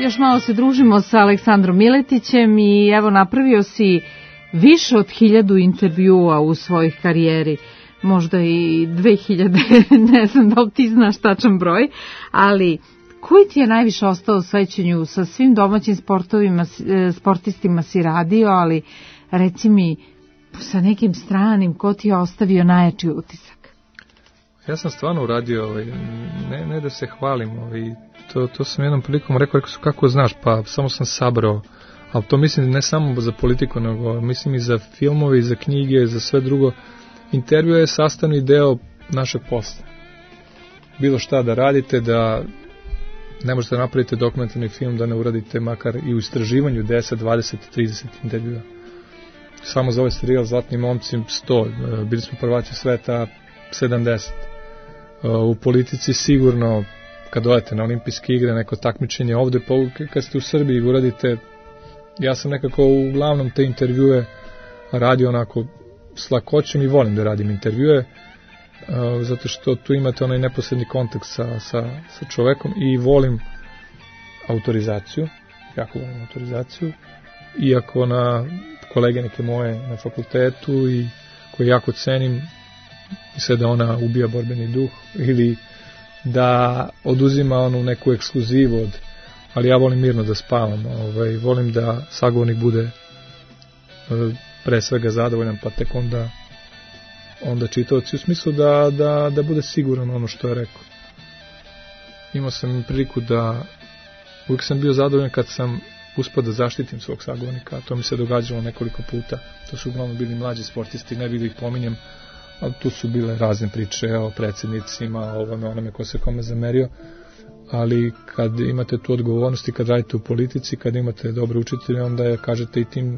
Još malo se družimo sa Aleksandrom Miletićem i evo napravio si više od hiljadu intervjua u svojih karijeri, možda i dve hiljade, ne znam da li ti znaš tačan broj, ali koji ti je najviše ostao u sećanju? Sa svim domaćim sportovima, sportistima si radio, ali reci mi sa nekim stranim, ko ti je ostavio najjači utisak? Ja sam stvarno uradio, ovaj, ne, ne da se hvalim, ovaj, to, to sam jednom prilikom rekao, rekao su kako znaš, pa samo sam sabrao, ali to mislim ne samo za politiku, nego mislim i za filmove, i za knjige, i za sve drugo. Intervju je sastavni deo našeg posla. Bilo šta da radite, da ne možete napraviti dokumentarni film, da ne uradite makar i u istraživanju deset, dvadeset, trideset intervjua. Samo za ovaj serijal Zlatni momci sto, bili smo prvaci sveta sedamdeset. U politici sigurno, kad odete na olimpijske igre, neko takmičenje ovde, pa kad ste u Srbiji uradite, ja sam nekako uglavnom te intervjue radio onako s lakoćom i volim da radim intervjue, zato što tu imate onaj neposredni kontakt sa, sa, sa čovekom i volim autorizaciju, jako volim autorizaciju, iako na kolege neke moje na fakultetu i koje jako cenim, misle da ona ubija borbeni duh ili da oduzima onu neku ekskluzivu od, ali ja volim mirno da spavam, ovaj, volim da sagovornik bude pre svega zadovoljan, pa tek onda onda čitaoci u smislu da, da, da bude siguran ono što je rekao. Imao sam priliku da uvijek sam bio zadovoljan kad sam uspio da zaštitim svog sagovornika, to mi se događalo nekoliko puta, to su uglavnom bili mlađi sportisti, ne bih ih pominjem, ali tu su bile razne priče o predsjednicima, o ovome, onome ko se kome zamerio, ali kad imate tu odgovornost i kad radite u politici, kad imate dobre učitelje, onda je, kažete i tim,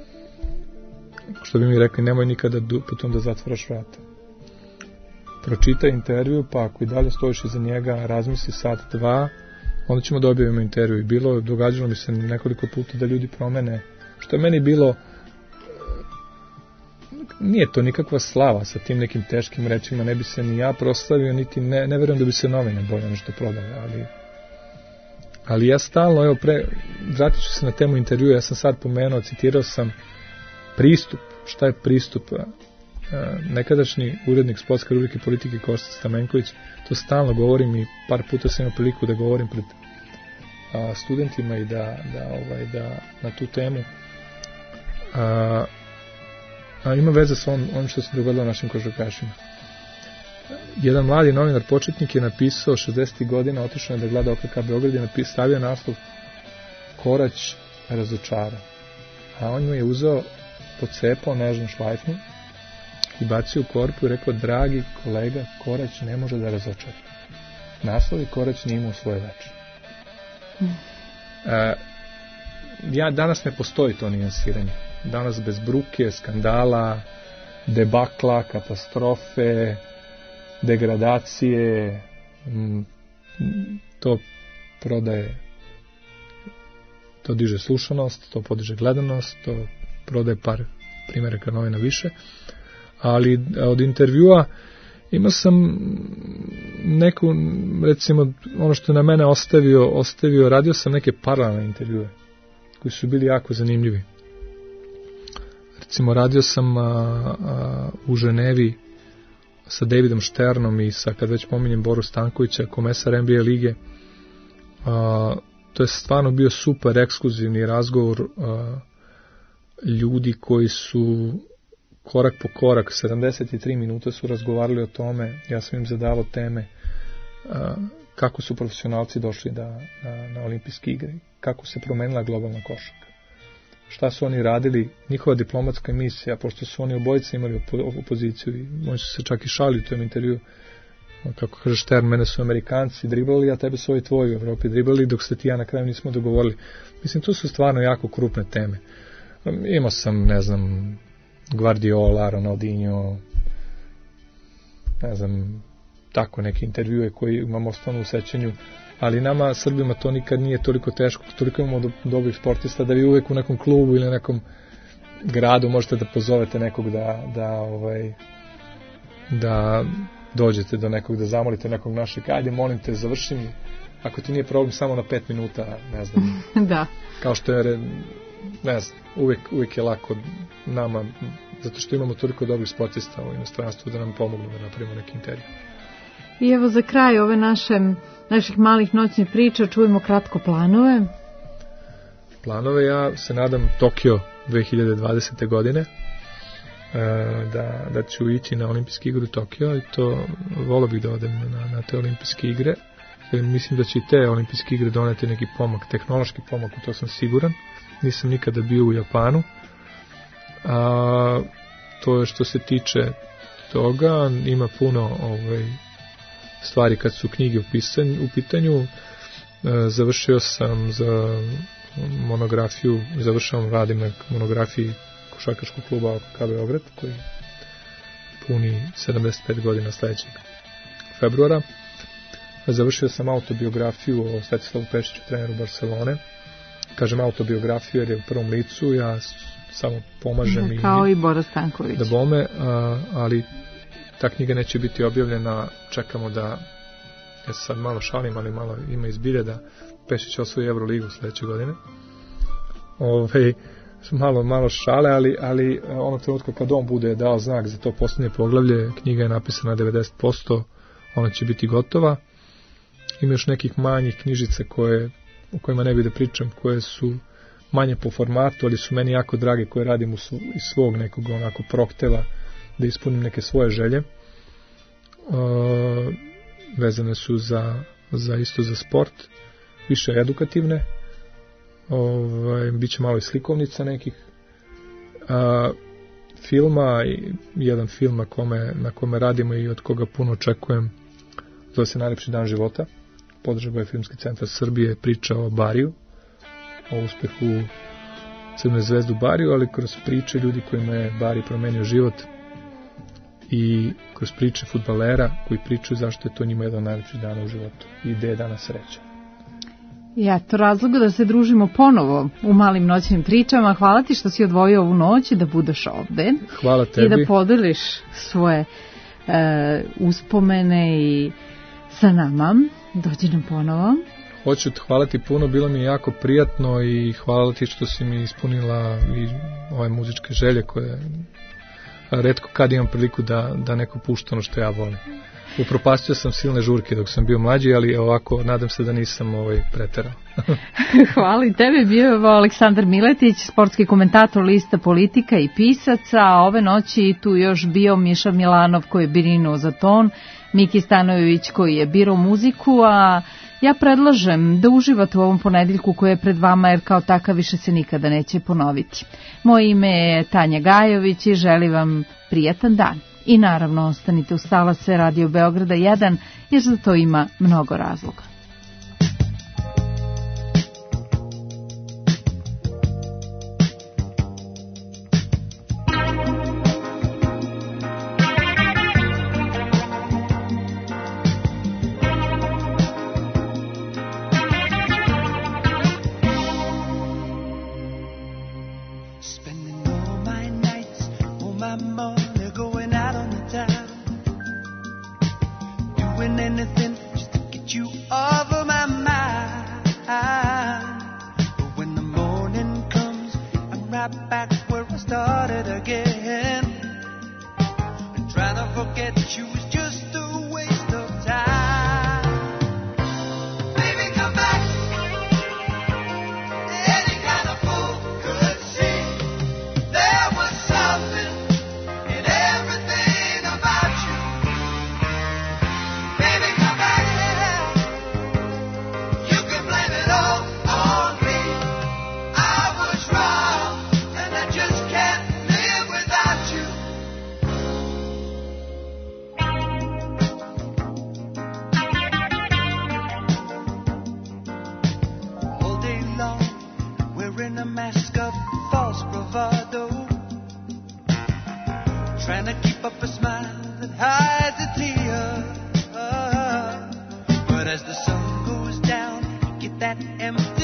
što bi mi rekli, nemoj nikada potom da zatvaraš vrata. Pročitaj intervju, pa ako i dalje stojiš iza njega, razmisli sat, dva, onda ćemo da objavimo intervju. I bilo, događalo mi se nekoliko puta da ljudi promene, što je meni bilo, nije to nikakva slava sa tim nekim teškim rečima, ne bi se ni ja proslavio, niti ne, ne verujem da bi se novine bolje nešto prodale, ali ali ja stalno, evo pre, vratit ću se na temu intervjua, ja sam sad pomenuo, citirao sam pristup, šta je pristup, nekadašnji urednik sportske rubrike politike Kosta Stamenković, to stalno govorim i par puta sam imao priliku da govorim pred a, studentima i da, da, ovaj, da na tu temu a, a ima veze sa on, onim što se dogodilo našim košarkašima. Jedan mladi novinar početnik je napisao šezdesetih godina, otišao je da gleda O K K Beograd, je napisao, stavio naslov Korać razočara, a on mu je uzeo, pocepao nežnu šlajfnu i bacio u korpu i rekao, dragi kolega, Korać ne može da razočara. Naslov i Korać nije imao svoje veče. Mm. E, ja, danas ne postoji to nijansiranje. Danas bez bruke, skandala, debakla, katastrofe, degradacije, m, to prodaje, to diže slušanost, to podiže gledanost, to prodaje par primjeraka novina više, ali od intervjua imao sam neku, recimo, ono što je na mene ostavio, ostavio, radio sam neke paralelne intervjue koji su bili jako zanimljivi. Recimo, radio sam a, a, u Ženevi sa Davidom Šternom i sa, kad već pominjem, Boru Stankovića, komesar N B A lige. A, to je stvarno bio super ekskluzivni razgovor a, ljudi koji su korak po korak, sedamdeset tri minuta su razgovarali o tome, ja sam im zadavao teme a, kako su profesionalci došli da, na, na olimpijske igre, kako se promenila globalna košarka, šta su oni radili, njihova diplomatska misija, pošto su oni obojice imali opoziciju i oni su se čak i šalili u tom intervju, kako kaže Štern, mene su Amerikanci driblali, a tebe su ovi tvoji u Evropi driblali, dok se ti ja na kraju nismo dogovorili. Mislim, to su stvarno jako krupne teme. Imao sam, ne znam, Guardiola, Ronaldinho, ne znam, tako neke intervjue koji imamo ostanu u sećanju, ali nama Srbima to nikad nije toliko teško, toliko imamo do, dobrih sportista da vi uvek u nekom klubu ili nekom gradu možete da pozovete nekog da da ovaj da dođete do nekog, da zamolite nekog našeg, ajde molim te završi mi ako ti nije problem samo na pet minuta, ne znam. Da. Kao što je, ne znam, uvijek, uvijek je lako nama, zato što imamo toliko dobrih sportista u inostranstvu da nam pomognu da napravimo neki intervju. I evo za kraj ove naše, naših malih noćnih priča čujemo kratko planove. Planove, ja se nadam Tokio dve hiljade dvadesete godine, da, da ću ići na olimpijske igre u Tokio i to volio bih da odem na, na te olimpijske igre. Mislim da će i te olimpijske igre doneti neki pomak, tehnološki pomak, u to sam siguran. Nisam nikada bio u Japanu. A, to je što se tiče toga, ima puno ovaj, stvari kad su knjige u, pisanju, u pitanju. E, završio sam za monografiju, završavam, radim na monografiji košarkaškog kluba O K K Beograd, koji puni sedamdeset pet godina sledećeg februara. Završio sam autobiografiju o Svetislavu Pešiću, treneru Barcelone. Kažem autobiografiju jer je u prvom licu, ja samo pomažem. Da, kao i, i Bora Stanković. Da bome, a, ali ta knjiga neće biti objavljena, čekamo da, ja se sad malo šalim, ali malo ima izbilje da Pešić osvoji Euroligu sledeće godine. Ove, malo, malo šale, ali, ali ono trenutka kad on bude dao znak za to posljednje poglavlje, knjiga je napisana devedeset posto, ona će biti gotova. Ima još nekih manjih knjižica koje, o kojima ne bih da pričam, koje su manje po formatu, ali su meni jako drage, koje radim iz svog nekog onako prohteva da ispunim neke svoje želje. E, vezane su za, za isto za sport, više edukativne. Ovaj, biće malo i slikovnica nekih. A, filma, jedan film na kome, na kome radimo i od koga puno očekujem, zove se Najlepši dan života. Podržava je Filmski centar Srbije, priča o Bariju, o uspehu Crvene zvezde u Bariju, ali kroz priče ljudi kojima je Bari promenio život i kroz priče fudbalera koji pričaju zašto je to njima jedan najlepši dana u životu i gde je dana sreća. I eto razloga da se družimo ponovo u malim noćnim pričama. Hvala ti što si odvojio ovu noć da budeš ovde. Hvala tebi. I da podeliš svoje e, uspomene i sa nama. Dođi nam ponovo. Hoću te hvala ti puno, bilo mi je jako prijatno i hvala ti što si mi ispunila i ove muzičke želje koje retko kad imam priliku da, da neko pušta ono što ja volim. Upropastio sam silne žurke dok sam bio mlađi, ali ovako nadam se da nisam ovaj preterao. Hvala i tebi, bio je Aleksandar Miletić, sportski komentator lista Politika i pisaca, a ove noći tu još bio Miša Milanov koji je brinuo za ton, Miki Stanojević koji je birao muziku, a ja predlažem da uživate u ovom ponedeljku koji je pred vama jer kao takav više se nikada neće ponoviti. Moje ime je Tanja Gajović i želim vam prijatan dan. I naravno ostanite uz talase Radio Beograda jedan jer za to ima mnogo razloga. Trying to keep up a smile that hides a tear. But as the sun goes down, you get that empty